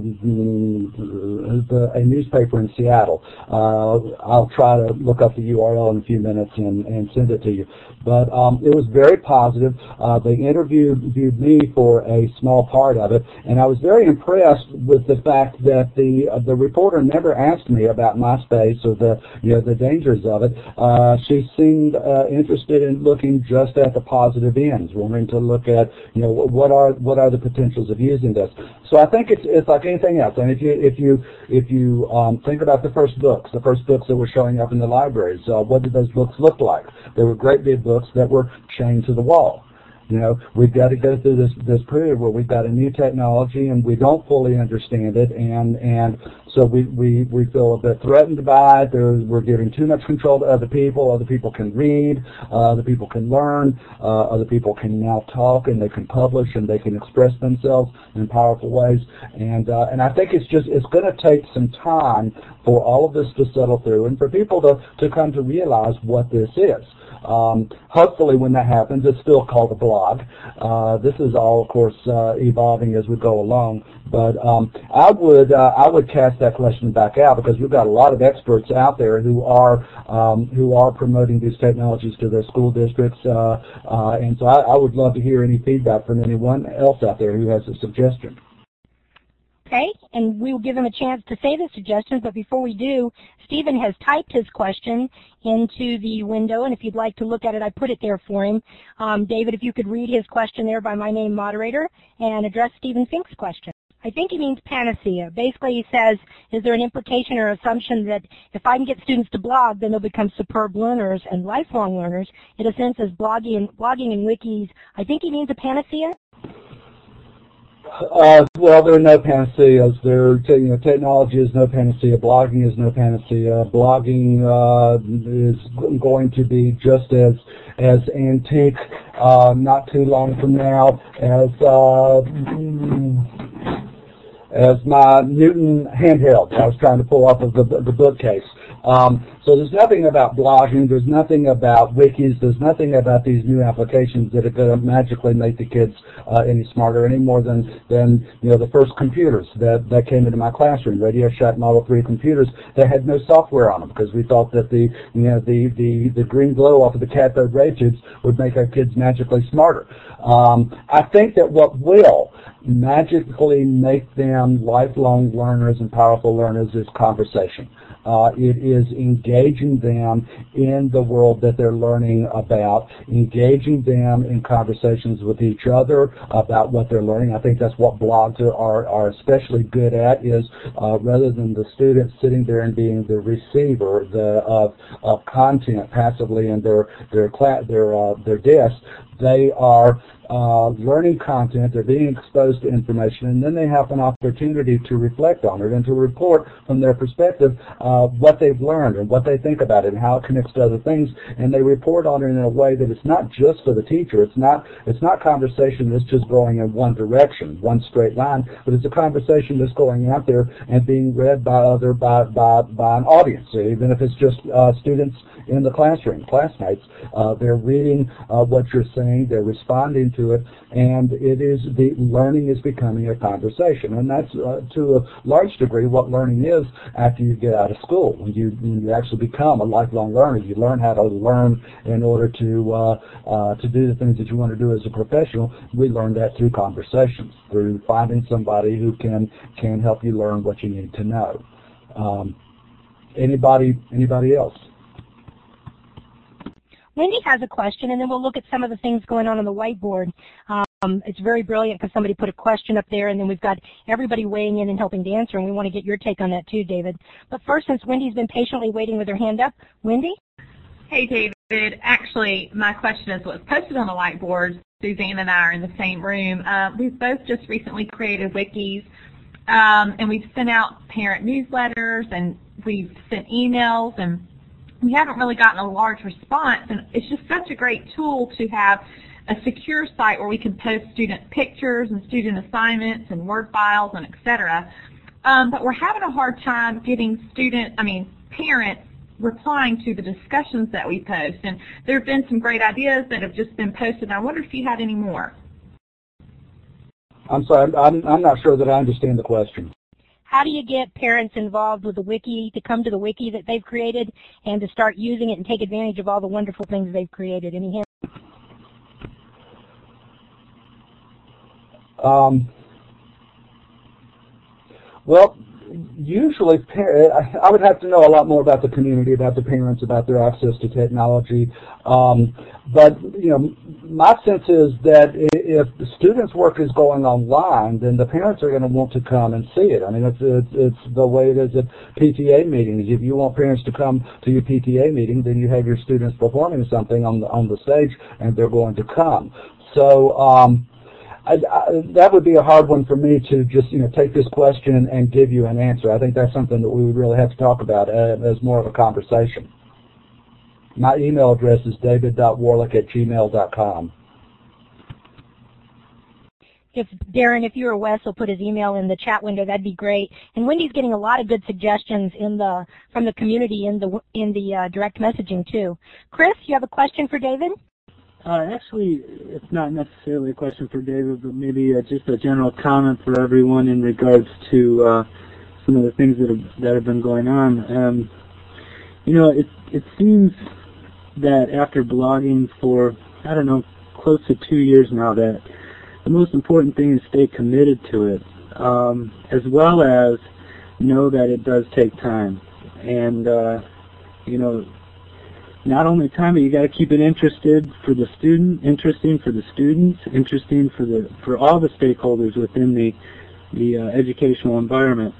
mm, the, a newspaper in Seattle. Uh, I'll try to look up the U R L in a few minutes and, and send it to you. But um, it was very positive. Uh, they interviewed me for a small part of it, and I was very impressed with the fact that the uh, the reporter never asked me about MySpace or the you know the dangers of it. Uh, she seemed uh, interested in looking just at the positive ends, wanting to look at you know what are what are the potentials of using this. So I think it's it's like anything else. And if you if you if you um, think about the first books, the first books that were showing up in the libraries, uh, what did those books look like? They were great big books that were chained to the wall. You know, we've got to go through this this period where we've got a new technology and we don't fully understand it, and and so we we, we feel a bit threatened by it. There's, we're giving too much control to other people. Other people can read, uh, other people can learn, uh, other people can now talk and they can publish and they can express themselves in powerful ways. And uh, and I think it's just it's going to take some time for all of this to settle through and for people to to come to realize what this is. Um, hopefully when that happens, it's still called a blog. Uh, this is all, of course, uh, evolving as we go along. But um, I would uh, I would cast that question back out because we've got a lot of experts out there who are um, who are promoting these technologies to their school districts, uh, uh, and so I, I would love to hear any feedback from anyone else out there who has a suggestion. Okay, and we will give him a chance to say the suggestions, but before we do, Stephen has typed his question into the window, and if you'd like to look at it, I put it there for him. Um, David, if you could read his question there by my name, moderator, and address Stephen Fink's question. I think he means panacea. Basically, he says, is there an implication or assumption that if I can get students to blog, then they'll become superb learners and lifelong learners? In a sense, as blogging and, blogging and wikis, I think he means a panacea. Uh, well, there are no panaceas. There, you know, technology is no panacea. Blogging is no panacea. Blogging uh, is going to be just as as antique uh, not too long from now as uh, as my Newton handheld I was trying to pull off of the the bookcase. Um, so there's nothing about blogging, there's nothing about wikis, there's nothing about these new applications that are going to magically make the kids uh, any smarter any more than, than you know, the first computers that, that came into my classroom, Radio Shack Model three computers that had no software on them because we thought that the, you know, the, the, the green glow off of the cathode ray tubes would make our kids magically smarter. Um, I think that what will magically make them lifelong learners and powerful learners is conversation. Uh, it is engaging them in the world that they're learning about, engaging them in conversations with each other about what they're learning. I think that's what blogs are, are especially good at, is uh, rather than the student sitting there and being the receiver the, of, of content passively in their their class, their uh, their desk, they are uh, learning content, they're being exposed to information, and then they have an opportunity to reflect on it and to report from their perspective uh, what they've learned and what they think about it and how it connects to other things, and they report on it in a way that it's not just for the teacher, it's not it's not conversation that's just going in one direction, one straight line, but it's a conversation that's going out there and being read by other by by, by an audience, even if it's just uh, students in the classroom, classmates. Uh, they're reading uh, what you're saying, they're responding to it, and it is the learning is becoming a conversation, and that's uh, to a large degree what learning is after you get out of school. When you when you actually become a lifelong learner, you learn how to learn in order to uh, uh, to do the things that you want to do as a professional. We learn that through conversations, through finding somebody who can can help you learn what you need to know. Um, anybody anybody else? Wendy has a question, and then we'll look at some of the things going on on the whiteboard. Um, it's very brilliant because somebody put a question up there, and then we've got everybody weighing in and helping to answer, and we want to get your take on that too, David. But first, since Wendy's been patiently waiting with her hand up, Wendy? Hey, David. Actually, my question is what's posted on the whiteboard. Suzanne and I are in the same room. Uh, we've both just recently created wikis, um, and we've sent out parent newsletters, and we've sent emails, and we haven't really gotten a large response, and it's just such a great tool to have a secure site where we can post student pictures and student assignments and Word files and et cetera. um, but we're having a hard time getting student, I mean, parents replying to the discussions that we post. And there have been some great ideas that have just been posted. I wonder if you had any more. I'm sorry, I'm, I'm not sure that I understand the question. How do you get parents involved with the wiki, to come to the wiki that they've created and to start using it and take advantage of all the wonderful things they've created? Any hints? Um, well, usually, I would have to know a lot more about the community, about the parents, about their access to technology. Um, but, you know, my sense is that if the students' work is going online, then the parents are going to want to come and see it. I mean, it's, it's, it's the way it is at P T A meetings. If you want parents to come to your P T A meeting, then you have your students performing something on the, on the stage, and they're going to come. So, um, I, I, that would be a hard one for me to just, you know, take this question and, and give you an answer. I think that's something that we would really have to talk about uh, as more of a conversation. My email address is david dot warlick at gmail dot com. If Darren, if you or Wes will put his email in the chat window, that'd be great. And Wendy's getting a lot of good suggestions in the from the community in the in the uh, direct messaging too. Chris, you have a question for David? Uh, actually, it's not necessarily a question for David, but maybe uh, just a general comment for everyone in regards to uh, some of the things that have that have been going on. Um, you know, it it seems that after blogging for I don't know close to two years now, that the most important thing is stay committed to it, um, as well as know that it does take time, and uh, you know. Not only time, but you got to keep it interested for the student, interesting for the students, interesting for the for all the stakeholders within the the uh, educational environment.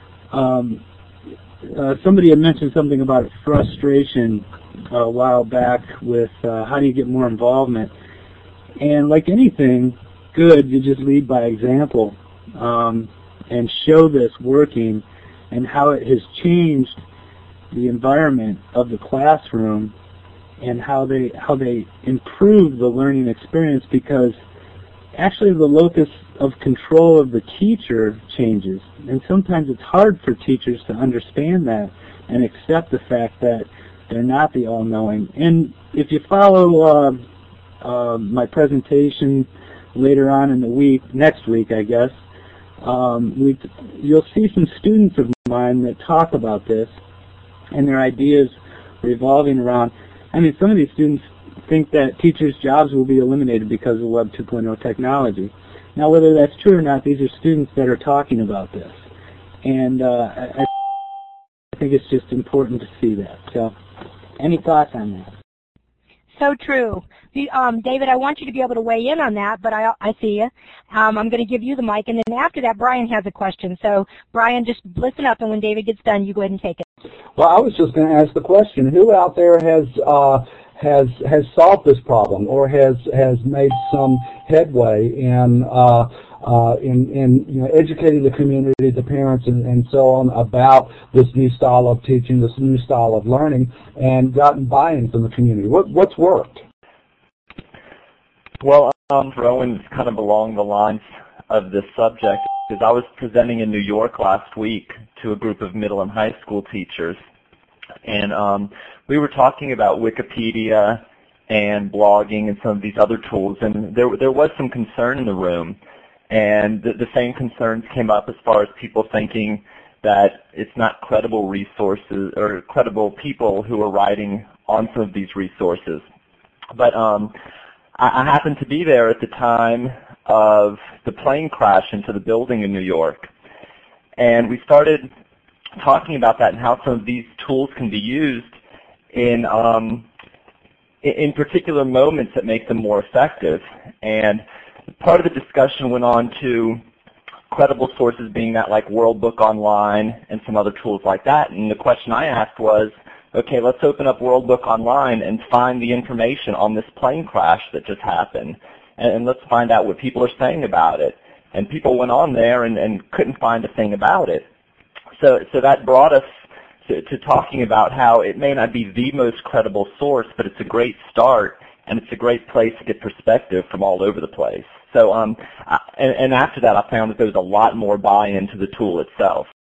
Um, uh, somebody had mentioned something about frustration a while back with uh, how do you get more involvement, and like anything good, you just lead by example um, and show this working and how it has changed the environment of the classroom and how they how they improve the learning experience, because actually the locus of control of the teacher changes, and sometimes it's hard for teachers to understand that and accept the fact that they're not the all-knowing. And if you follow uh, uh, my presentation later on in the week, next week I guess, um, we you'll see some students of mine that talk about this and their ideas revolving around, I mean, some of these students think that teachers' jobs will be eliminated because of Web two point oh technology. Now, whether that's true or not, these are students that are talking about this. And uh, I, I think it's just important to see that. So, any thoughts on that? So true. The, um, David, I want you to be able to weigh in on that, but I, I see you. Um, I'm going to give you the mic, and then after that, Brian has a question. So, Brian, just listen up, and when David gets done, you go ahead and take it. Well, I was just going to ask the question: who out there has uh, has has solved this problem, or has has made some headway in uh, uh, in in you know educating the community, the parents, and, and so on about this new style of teaching, this new style of learning, and gotten buy-in from the community? What what's worked? Well, I'm throwing kind of along the lines of this subject, because I was presenting in New York last week to a group of middle and high school teachers, and um, we were talking about Wikipedia and blogging and some of these other tools, and there there was some concern in the room, and the, the same concerns came up as far as people thinking that it's not credible resources or credible people who are writing on some of these resources. But um, I, I happened to be there at the time of the plane crash into the building in New York, and we started talking about that and how some of these tools can be used in um, in particular moments that make them more effective. And part of the discussion went on to credible sources being that like World Book Online and some other tools like that. And the question I asked was, okay, let's open up World Book Online and find the information on this plane crash that just happened, and, and let's find out what people are saying about it. And people went on there and, and couldn't find a thing about it. So, so that brought us to, to talking about how it may not be the most credible source, but it's a great start, and it's a great place to get perspective from all over the place. So, um, I, and, and after that, I found that there was a lot more buy-in to the tool itself.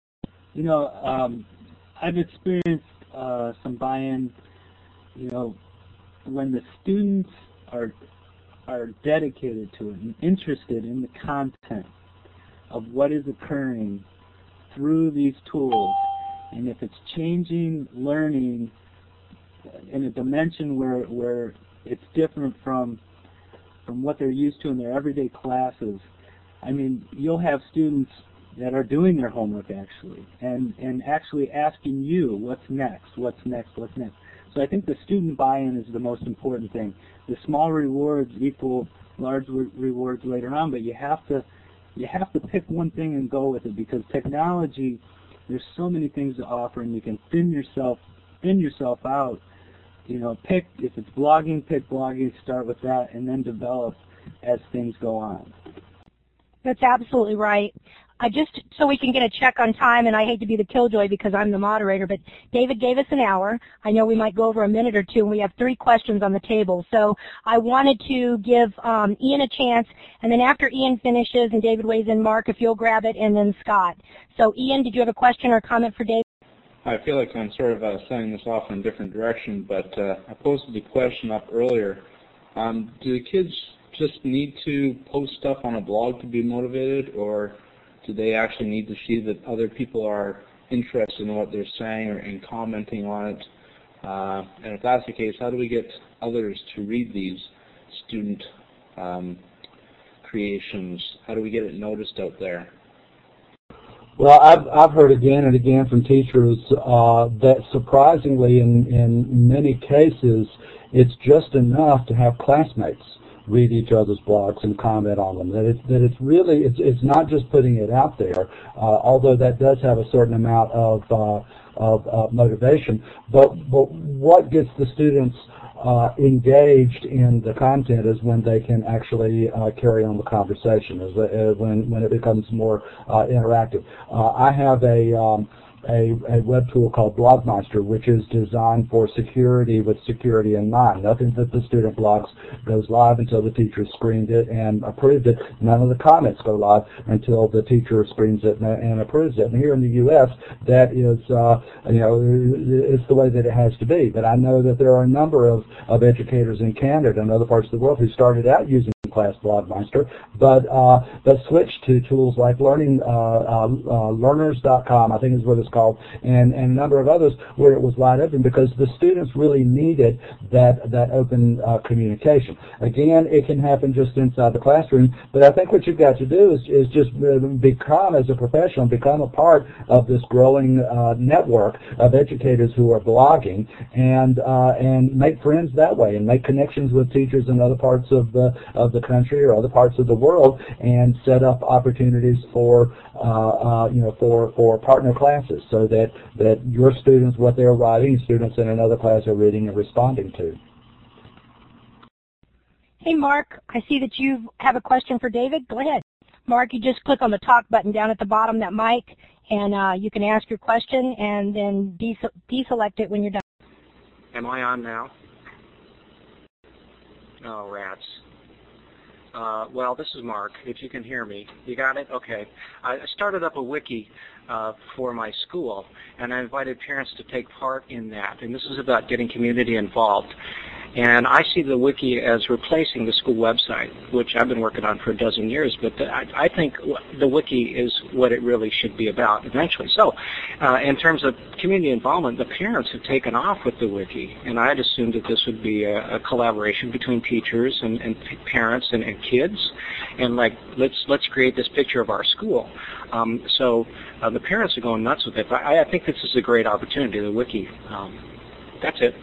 you know, um, I've experienced uh, some buy-in, you know, when the students are are dedicated to it and interested in the content of what is occurring through these tools, and if it's changing learning in a dimension where where it's different from from what they're used to in their everyday classes, I mean, you'll have students that are doing their homework actually, and, and actually asking you, what's next, what's next, what's next. So I think the student buy-in is the most important thing. The small rewards equal large re rewards later on, but you have to you have to pick one thing and go with it, because technology, there's so many things to offer, and you can thin yourself thin yourself out. You know, pick, if it's blogging, pick blogging, start with that, and then develop as things go on. That's absolutely right. I just, so we can get a check on time, and I hate to be the killjoy because I'm the moderator, but David gave us an hour. I know we might go over a minute or two, and we have three questions on the table. So I wanted to give um, Ian a chance, and then after Ian finishes and David weighs in, Mark, if you'll grab it, and then Scott. So Ian, did you have a question or a comment for David? I feel like I'm sort of uh, setting this off in a different direction, but uh, I posed the question up earlier. Um, do the kids just need to post stuff on a blog to be motivated, or do they actually need to see that other people are interested in what they're saying or in commenting on it? Uh, and if that's the case, how do we get others to read these student um, creations? How do we get it noticed out there? Well, I've, I've heard again and again from teachers uh, that surprisingly in, in many cases it's just enough to have classmates read each other's blogs and comment on them. That it's, that it's really, it's, it's not just putting it out there, uh, although that does have a certain amount of, uh, of uh, motivation. But, but what gets the students uh, engaged in the content is when they can actually uh, carry on the conversation, is uh, when, when it becomes more uh, interactive. Uh, I have a um, A, a web tool called Blogmeister, which is designed for security with security in mind. Nothing that the student blogs goes live until the teacher screened it and approved it. None of the comments go live until the teacher screens it and, and approves it. And here in the U S, that is, uh, you know, it's the way that it has to be. But I know that there are a number of, of educators in Canada and other parts of the world who started out using class Blogmeister, but uh, but switched to tools like learning uh, uh, uh, learners dot com, I think is what it's called, and, and a number of others where it was wide open because the students really needed that that open uh, communication. Again, it can happen just inside the classroom, but I think what you've got to do is, is just become, as a professional, become a part of this growing uh, network of educators who are blogging, and uh, and make friends that way, and make connections with teachers in other parts of the of the country or other parts of the world, and set up opportunities for uh, uh, you know for for partner classes, so that that your students, what they're writing, students in another class are reading and responding to. Hey Mark, I see that you have a question for David. Go ahead. Mark, you just click on the talk button down at the bottom, that mic, and uh, you can ask your question and then de deselect it when you're done. Am I on now? Oh, rats. Uh, well, this is Mark, if you can hear me. You got it? Okay. I started up a wiki uh, for my school, and I invited parents to take part in that. And this is about getting community involved. And I see the wiki as replacing the school website, which I've been working on for a dozen years, but the, I, I think the wiki is what it really should be about eventually. So uh, in terms of community involvement, the parents have taken off with the wiki, and I had assumed that this would be a, a collaboration between teachers and, and parents and, and kids, and like, let's let's create this picture of our school. Um, so uh, the parents are going nuts with it. I, I think this is a great opportunity, the wiki. Um, that's it.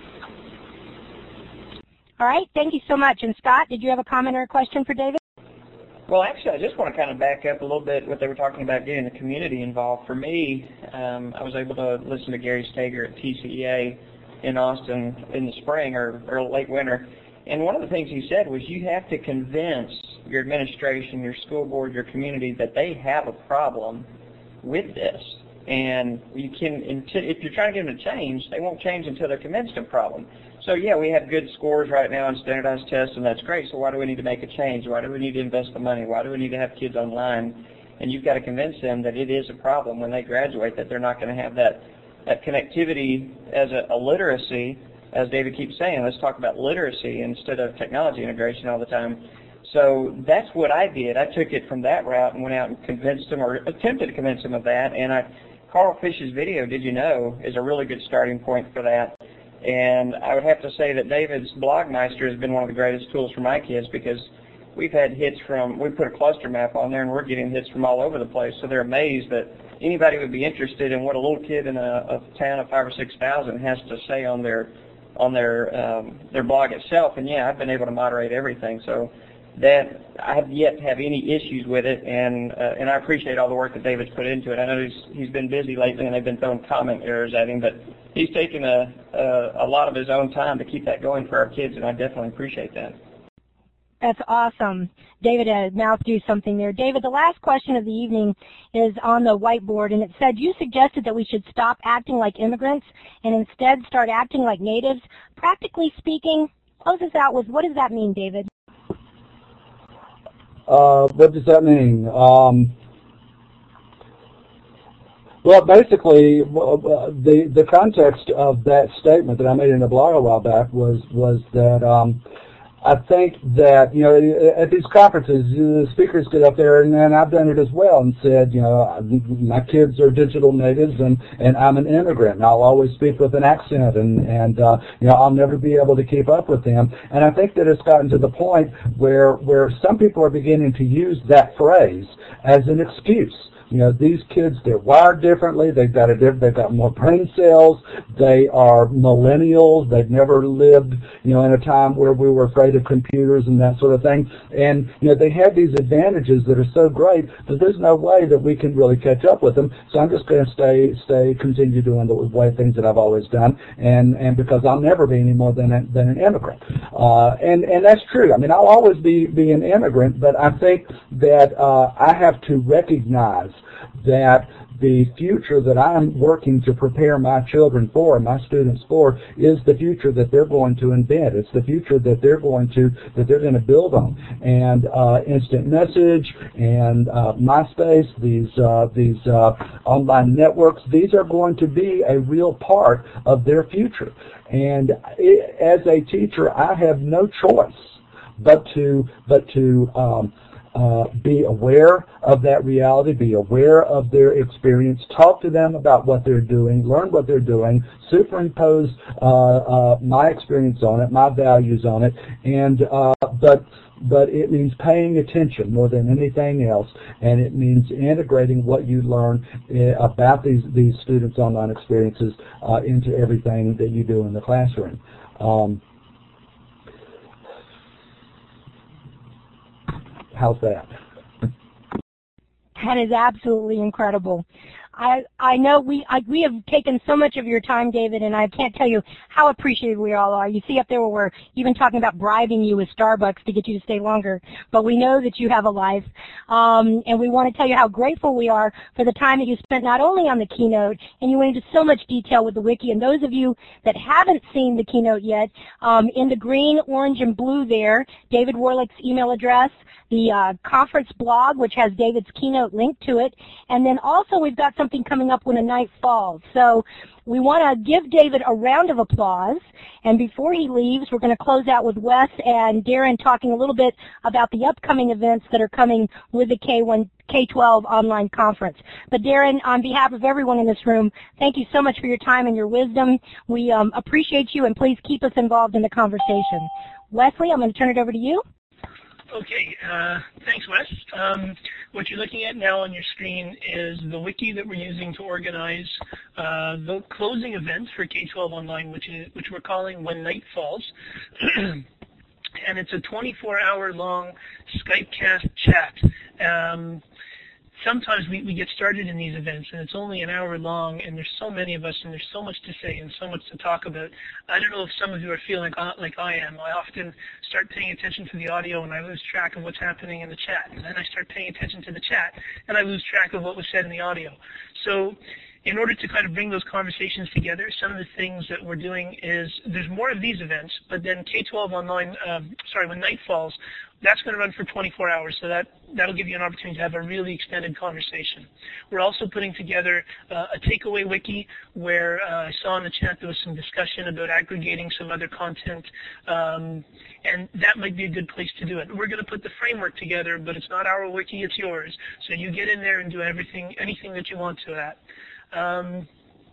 All right, thank you so much. And Scott, did you have a comment or a question for David? Well, actually, I just want to kind of back up a little bit what they were talking about getting the community involved. For me, um, I was able to listen to Gary Stager at T C E A in Austin in the spring or, or late winter. And one of the things he said was you have to convince your administration, your school board, your community that they have a problem with this. And you can, if you're trying to get them to change, they won't change until they're convinced of a problem. So yeah, we have good scores right now on standardized tests, and that's great. So why do we need to make a change? Why do we need to invest the money? Why do we need to have kids online? and you've got to convince them that it is a problem when they graduate, that they're not going to have that, that connectivity as a, a literacy, as David keeps saying. Let's talk about literacy instead of technology integration all the time. So that's what I did. I took it from that route and went out and convinced them, or attempted to convince them of that. And I, Carl Fish's video, Did You Know, is a really good starting point for that. And I would have to say that David's Blogmeister has been one of the greatest tools for my kids, because we've had hits from, we put a cluster map on there and we're getting hits from all over the place. So they're amazed that anybody would be interested in what a little kid in a, a town of five or six thousand has to say on their on their um, their blog itself. And yeah, I've been able to moderate everything. So that I have yet to have any issues with it, and uh, and I appreciate all the work that David's put into it. I know he's he's been busy lately, and they've been throwing comment errors at him, but he's taken a, a a lot of his own time to keep that going for our kids, and I definitely appreciate that. That's awesome. David had mouth do something there. David, the last question of the evening is on the whiteboard, and it said, you suggested that we should stop acting like immigrants and instead start acting like natives. Practically speaking, close us out with, what does that mean, David? Uh, what does that mean? Um, well, basically, the the context of that statement that I made in a blog a while back was was that um, I think that, you know, at these conferences, the speakers get up there, and, and I've done it as well, and said, you know, my kids are digital natives, and, and I'm an immigrant, and I'll always speak with an accent, and, and uh, you know, I'll never be able to keep up with them. And I think that it's gotten to the point where, where some people are beginning to use that phrase as an excuse. You know, these kids, they're wired differently. They've got a diff- they've got more brain cells. They are millennials. They've never lived, you know, in a time where we were afraid of computers and that sort of thing. And, you know, they have these advantages that are so great that there's no way that we can really catch up with them. So I'm just going to stay, stay, continue doing the way things that I've always done. And, and because I'll never be any more than, a, than an immigrant. Uh, and, and that's true. I mean, I'll always be, be an immigrant, but I think that, uh, I have to recognize that the future that I'm working to prepare my children for, my students for, is the future that they're going to invent. It's the future that they're going to that they're going to build on. And uh, instant message and uh, MySpace, these uh, these uh, online networks, these are going to be a real part of their future. And it, as a teacher, I have no choice but to but to um, Uh, be aware of that reality, be aware of their experience, talk to them about what they're doing, learn what they're doing, superimpose uh, uh, my experience on it, my values on it, and uh, but but it means paying attention more than anything else, and it means integrating what you learn uh, about these these students' online experiences uh, into everything that you do in the classroom. Um, How's that? That is absolutely incredible. I I know we I, we have taken so much of your time, David, and I can't tell you how appreciative we all are. You see up there where we're even talking about bribing you with Starbucks to get you to stay longer, but we know that you have a life, um, and we want to tell you how grateful we are for the time that you spent not only on the keynote, and you went into so much detail with the wiki, and those of you that haven't seen the keynote yet, um, in the green, orange, and blue there, David Warlick's email address, the uh, conference blog, which has David's keynote linked to it, and then also we've got something coming up when a night falls. So we want to give David a round of applause, and before he leaves, we're going to close out with Wes and Darren talking a little bit about the upcoming events that are coming with the K one, K twelve online conference. But Darren, on behalf of everyone in this room, thank you so much for your time and your wisdom. We um, appreciate you, and please keep us involved in the conversation. Wesley, I'm going to turn it over to you. Okay, uh, thanks, Wes. Um, what you're looking at now on your screen is the wiki that we're using to organize uh, the closing events for K twelve Online, which is which we're calling When Night Falls. And it's a twenty-four hour long Skypecast chat. Um, Sometimes we, we get started in these events, and it's only an hour long, and there's so many of us, and there's so much to say and so much to talk about. I don't know if some of you are feeling like I am. I often start paying attention to the audio, and I lose track of what's happening in the chat. And then I start paying attention to the chat, and I lose track of what was said in the audio. So in order to kind of bring those conversations together, some of the things that we're doing is there's more of these events, but then K twelve online, um, sorry, when night falls, that's going to run for twenty-four hours, so that, that'll give you an opportunity to have a really extended conversation. We're also putting together uh, a takeaway wiki where uh, I saw in the chat there was some discussion about aggregating some other content, um, and that might be a good place to do it. We're going to put the framework together, but it's not our wiki, it's yours. So you get in there and do everything, anything that you want to that. Um,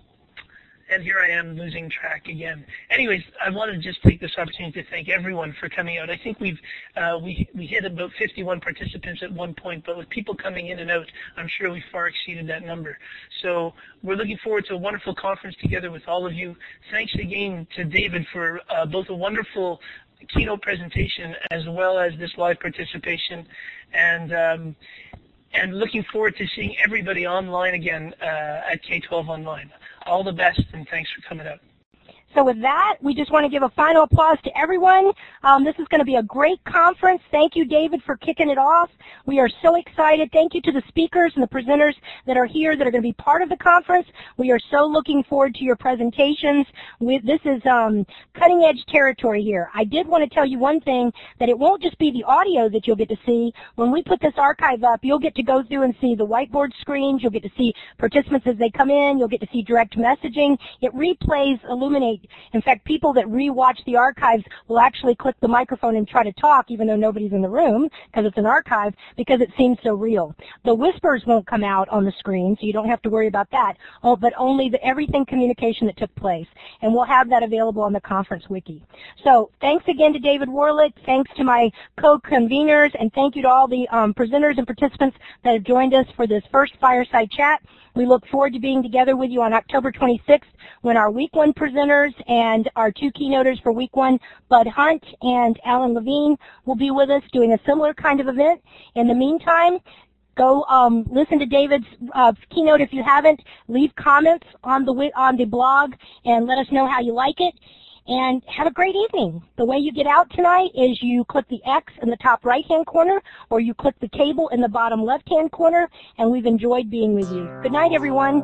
and here I am losing track again. Anyways, I want to just take this opportunity to thank everyone for coming out. I think we've uh, we we hit about fifty-one participants at one point, but with people coming in and out, I'm sure we far exceeded that number. So we're looking forward to a wonderful conference together with all of you. Thanks again to David for uh, both a wonderful keynote presentation as well as this live participation, and um, and looking forward to seeing everybody online again uh, at K twelve Online. All the best, and thanks for coming out. So with that, we just want to give a final applause to everyone. Um, this is going to be a great conference. Thank you, David, for kicking it off. We are so excited. Thank you to the speakers and the presenters that are here that are going to be part of the conference. We are so looking forward to your presentations. We, this is um, cutting-edge territory here. I did want to tell you one thing, that it won't just be the audio that you'll get to see. When we put this archive up, you'll get to go through and see the whiteboard screens. You'll get to see participants as they come in. You'll get to see direct messaging. It replays Illuminate. In fact, people that rewatch the archives will actually click the microphone and try to talk, even though nobody's in the room, because it's an archive, because it seems so real. The whispers won't come out on the screen, so you don't have to worry about that, oh, but only the everything communication that took place. And we'll have that available on the conference wiki. So thanks again to David Warlick, thanks to my co-conveners, and thank you to all the um, presenters and participants that have joined us for this first Fireside Chat. We look forward to being together with you on October twenty-sixth when our week one presenters and our two keynoters for week one, Bud Hunt and Alan Levine, will be with us doing a similar kind of event. In the meantime, go um, listen to David's uh, keynote if you haven't. Leave comments on the on the blog and let us know how you like it. And have a great evening. The way you get out tonight is you click the X in the top right-hand corner, or you click the cable in the bottom left-hand corner, and we've enjoyed being with you. Good night, everyone.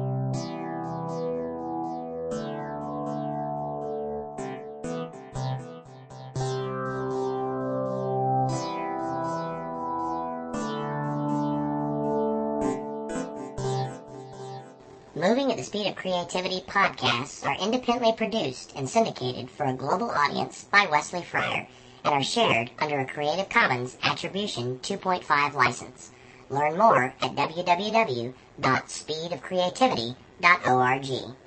Moving at the Speed of Creativity podcasts are independently produced and syndicated for a global audience by Wesley Fryer and are shared under a Creative Commons Attribution two point five license. Learn more at w w w dot speed of creativity dot org.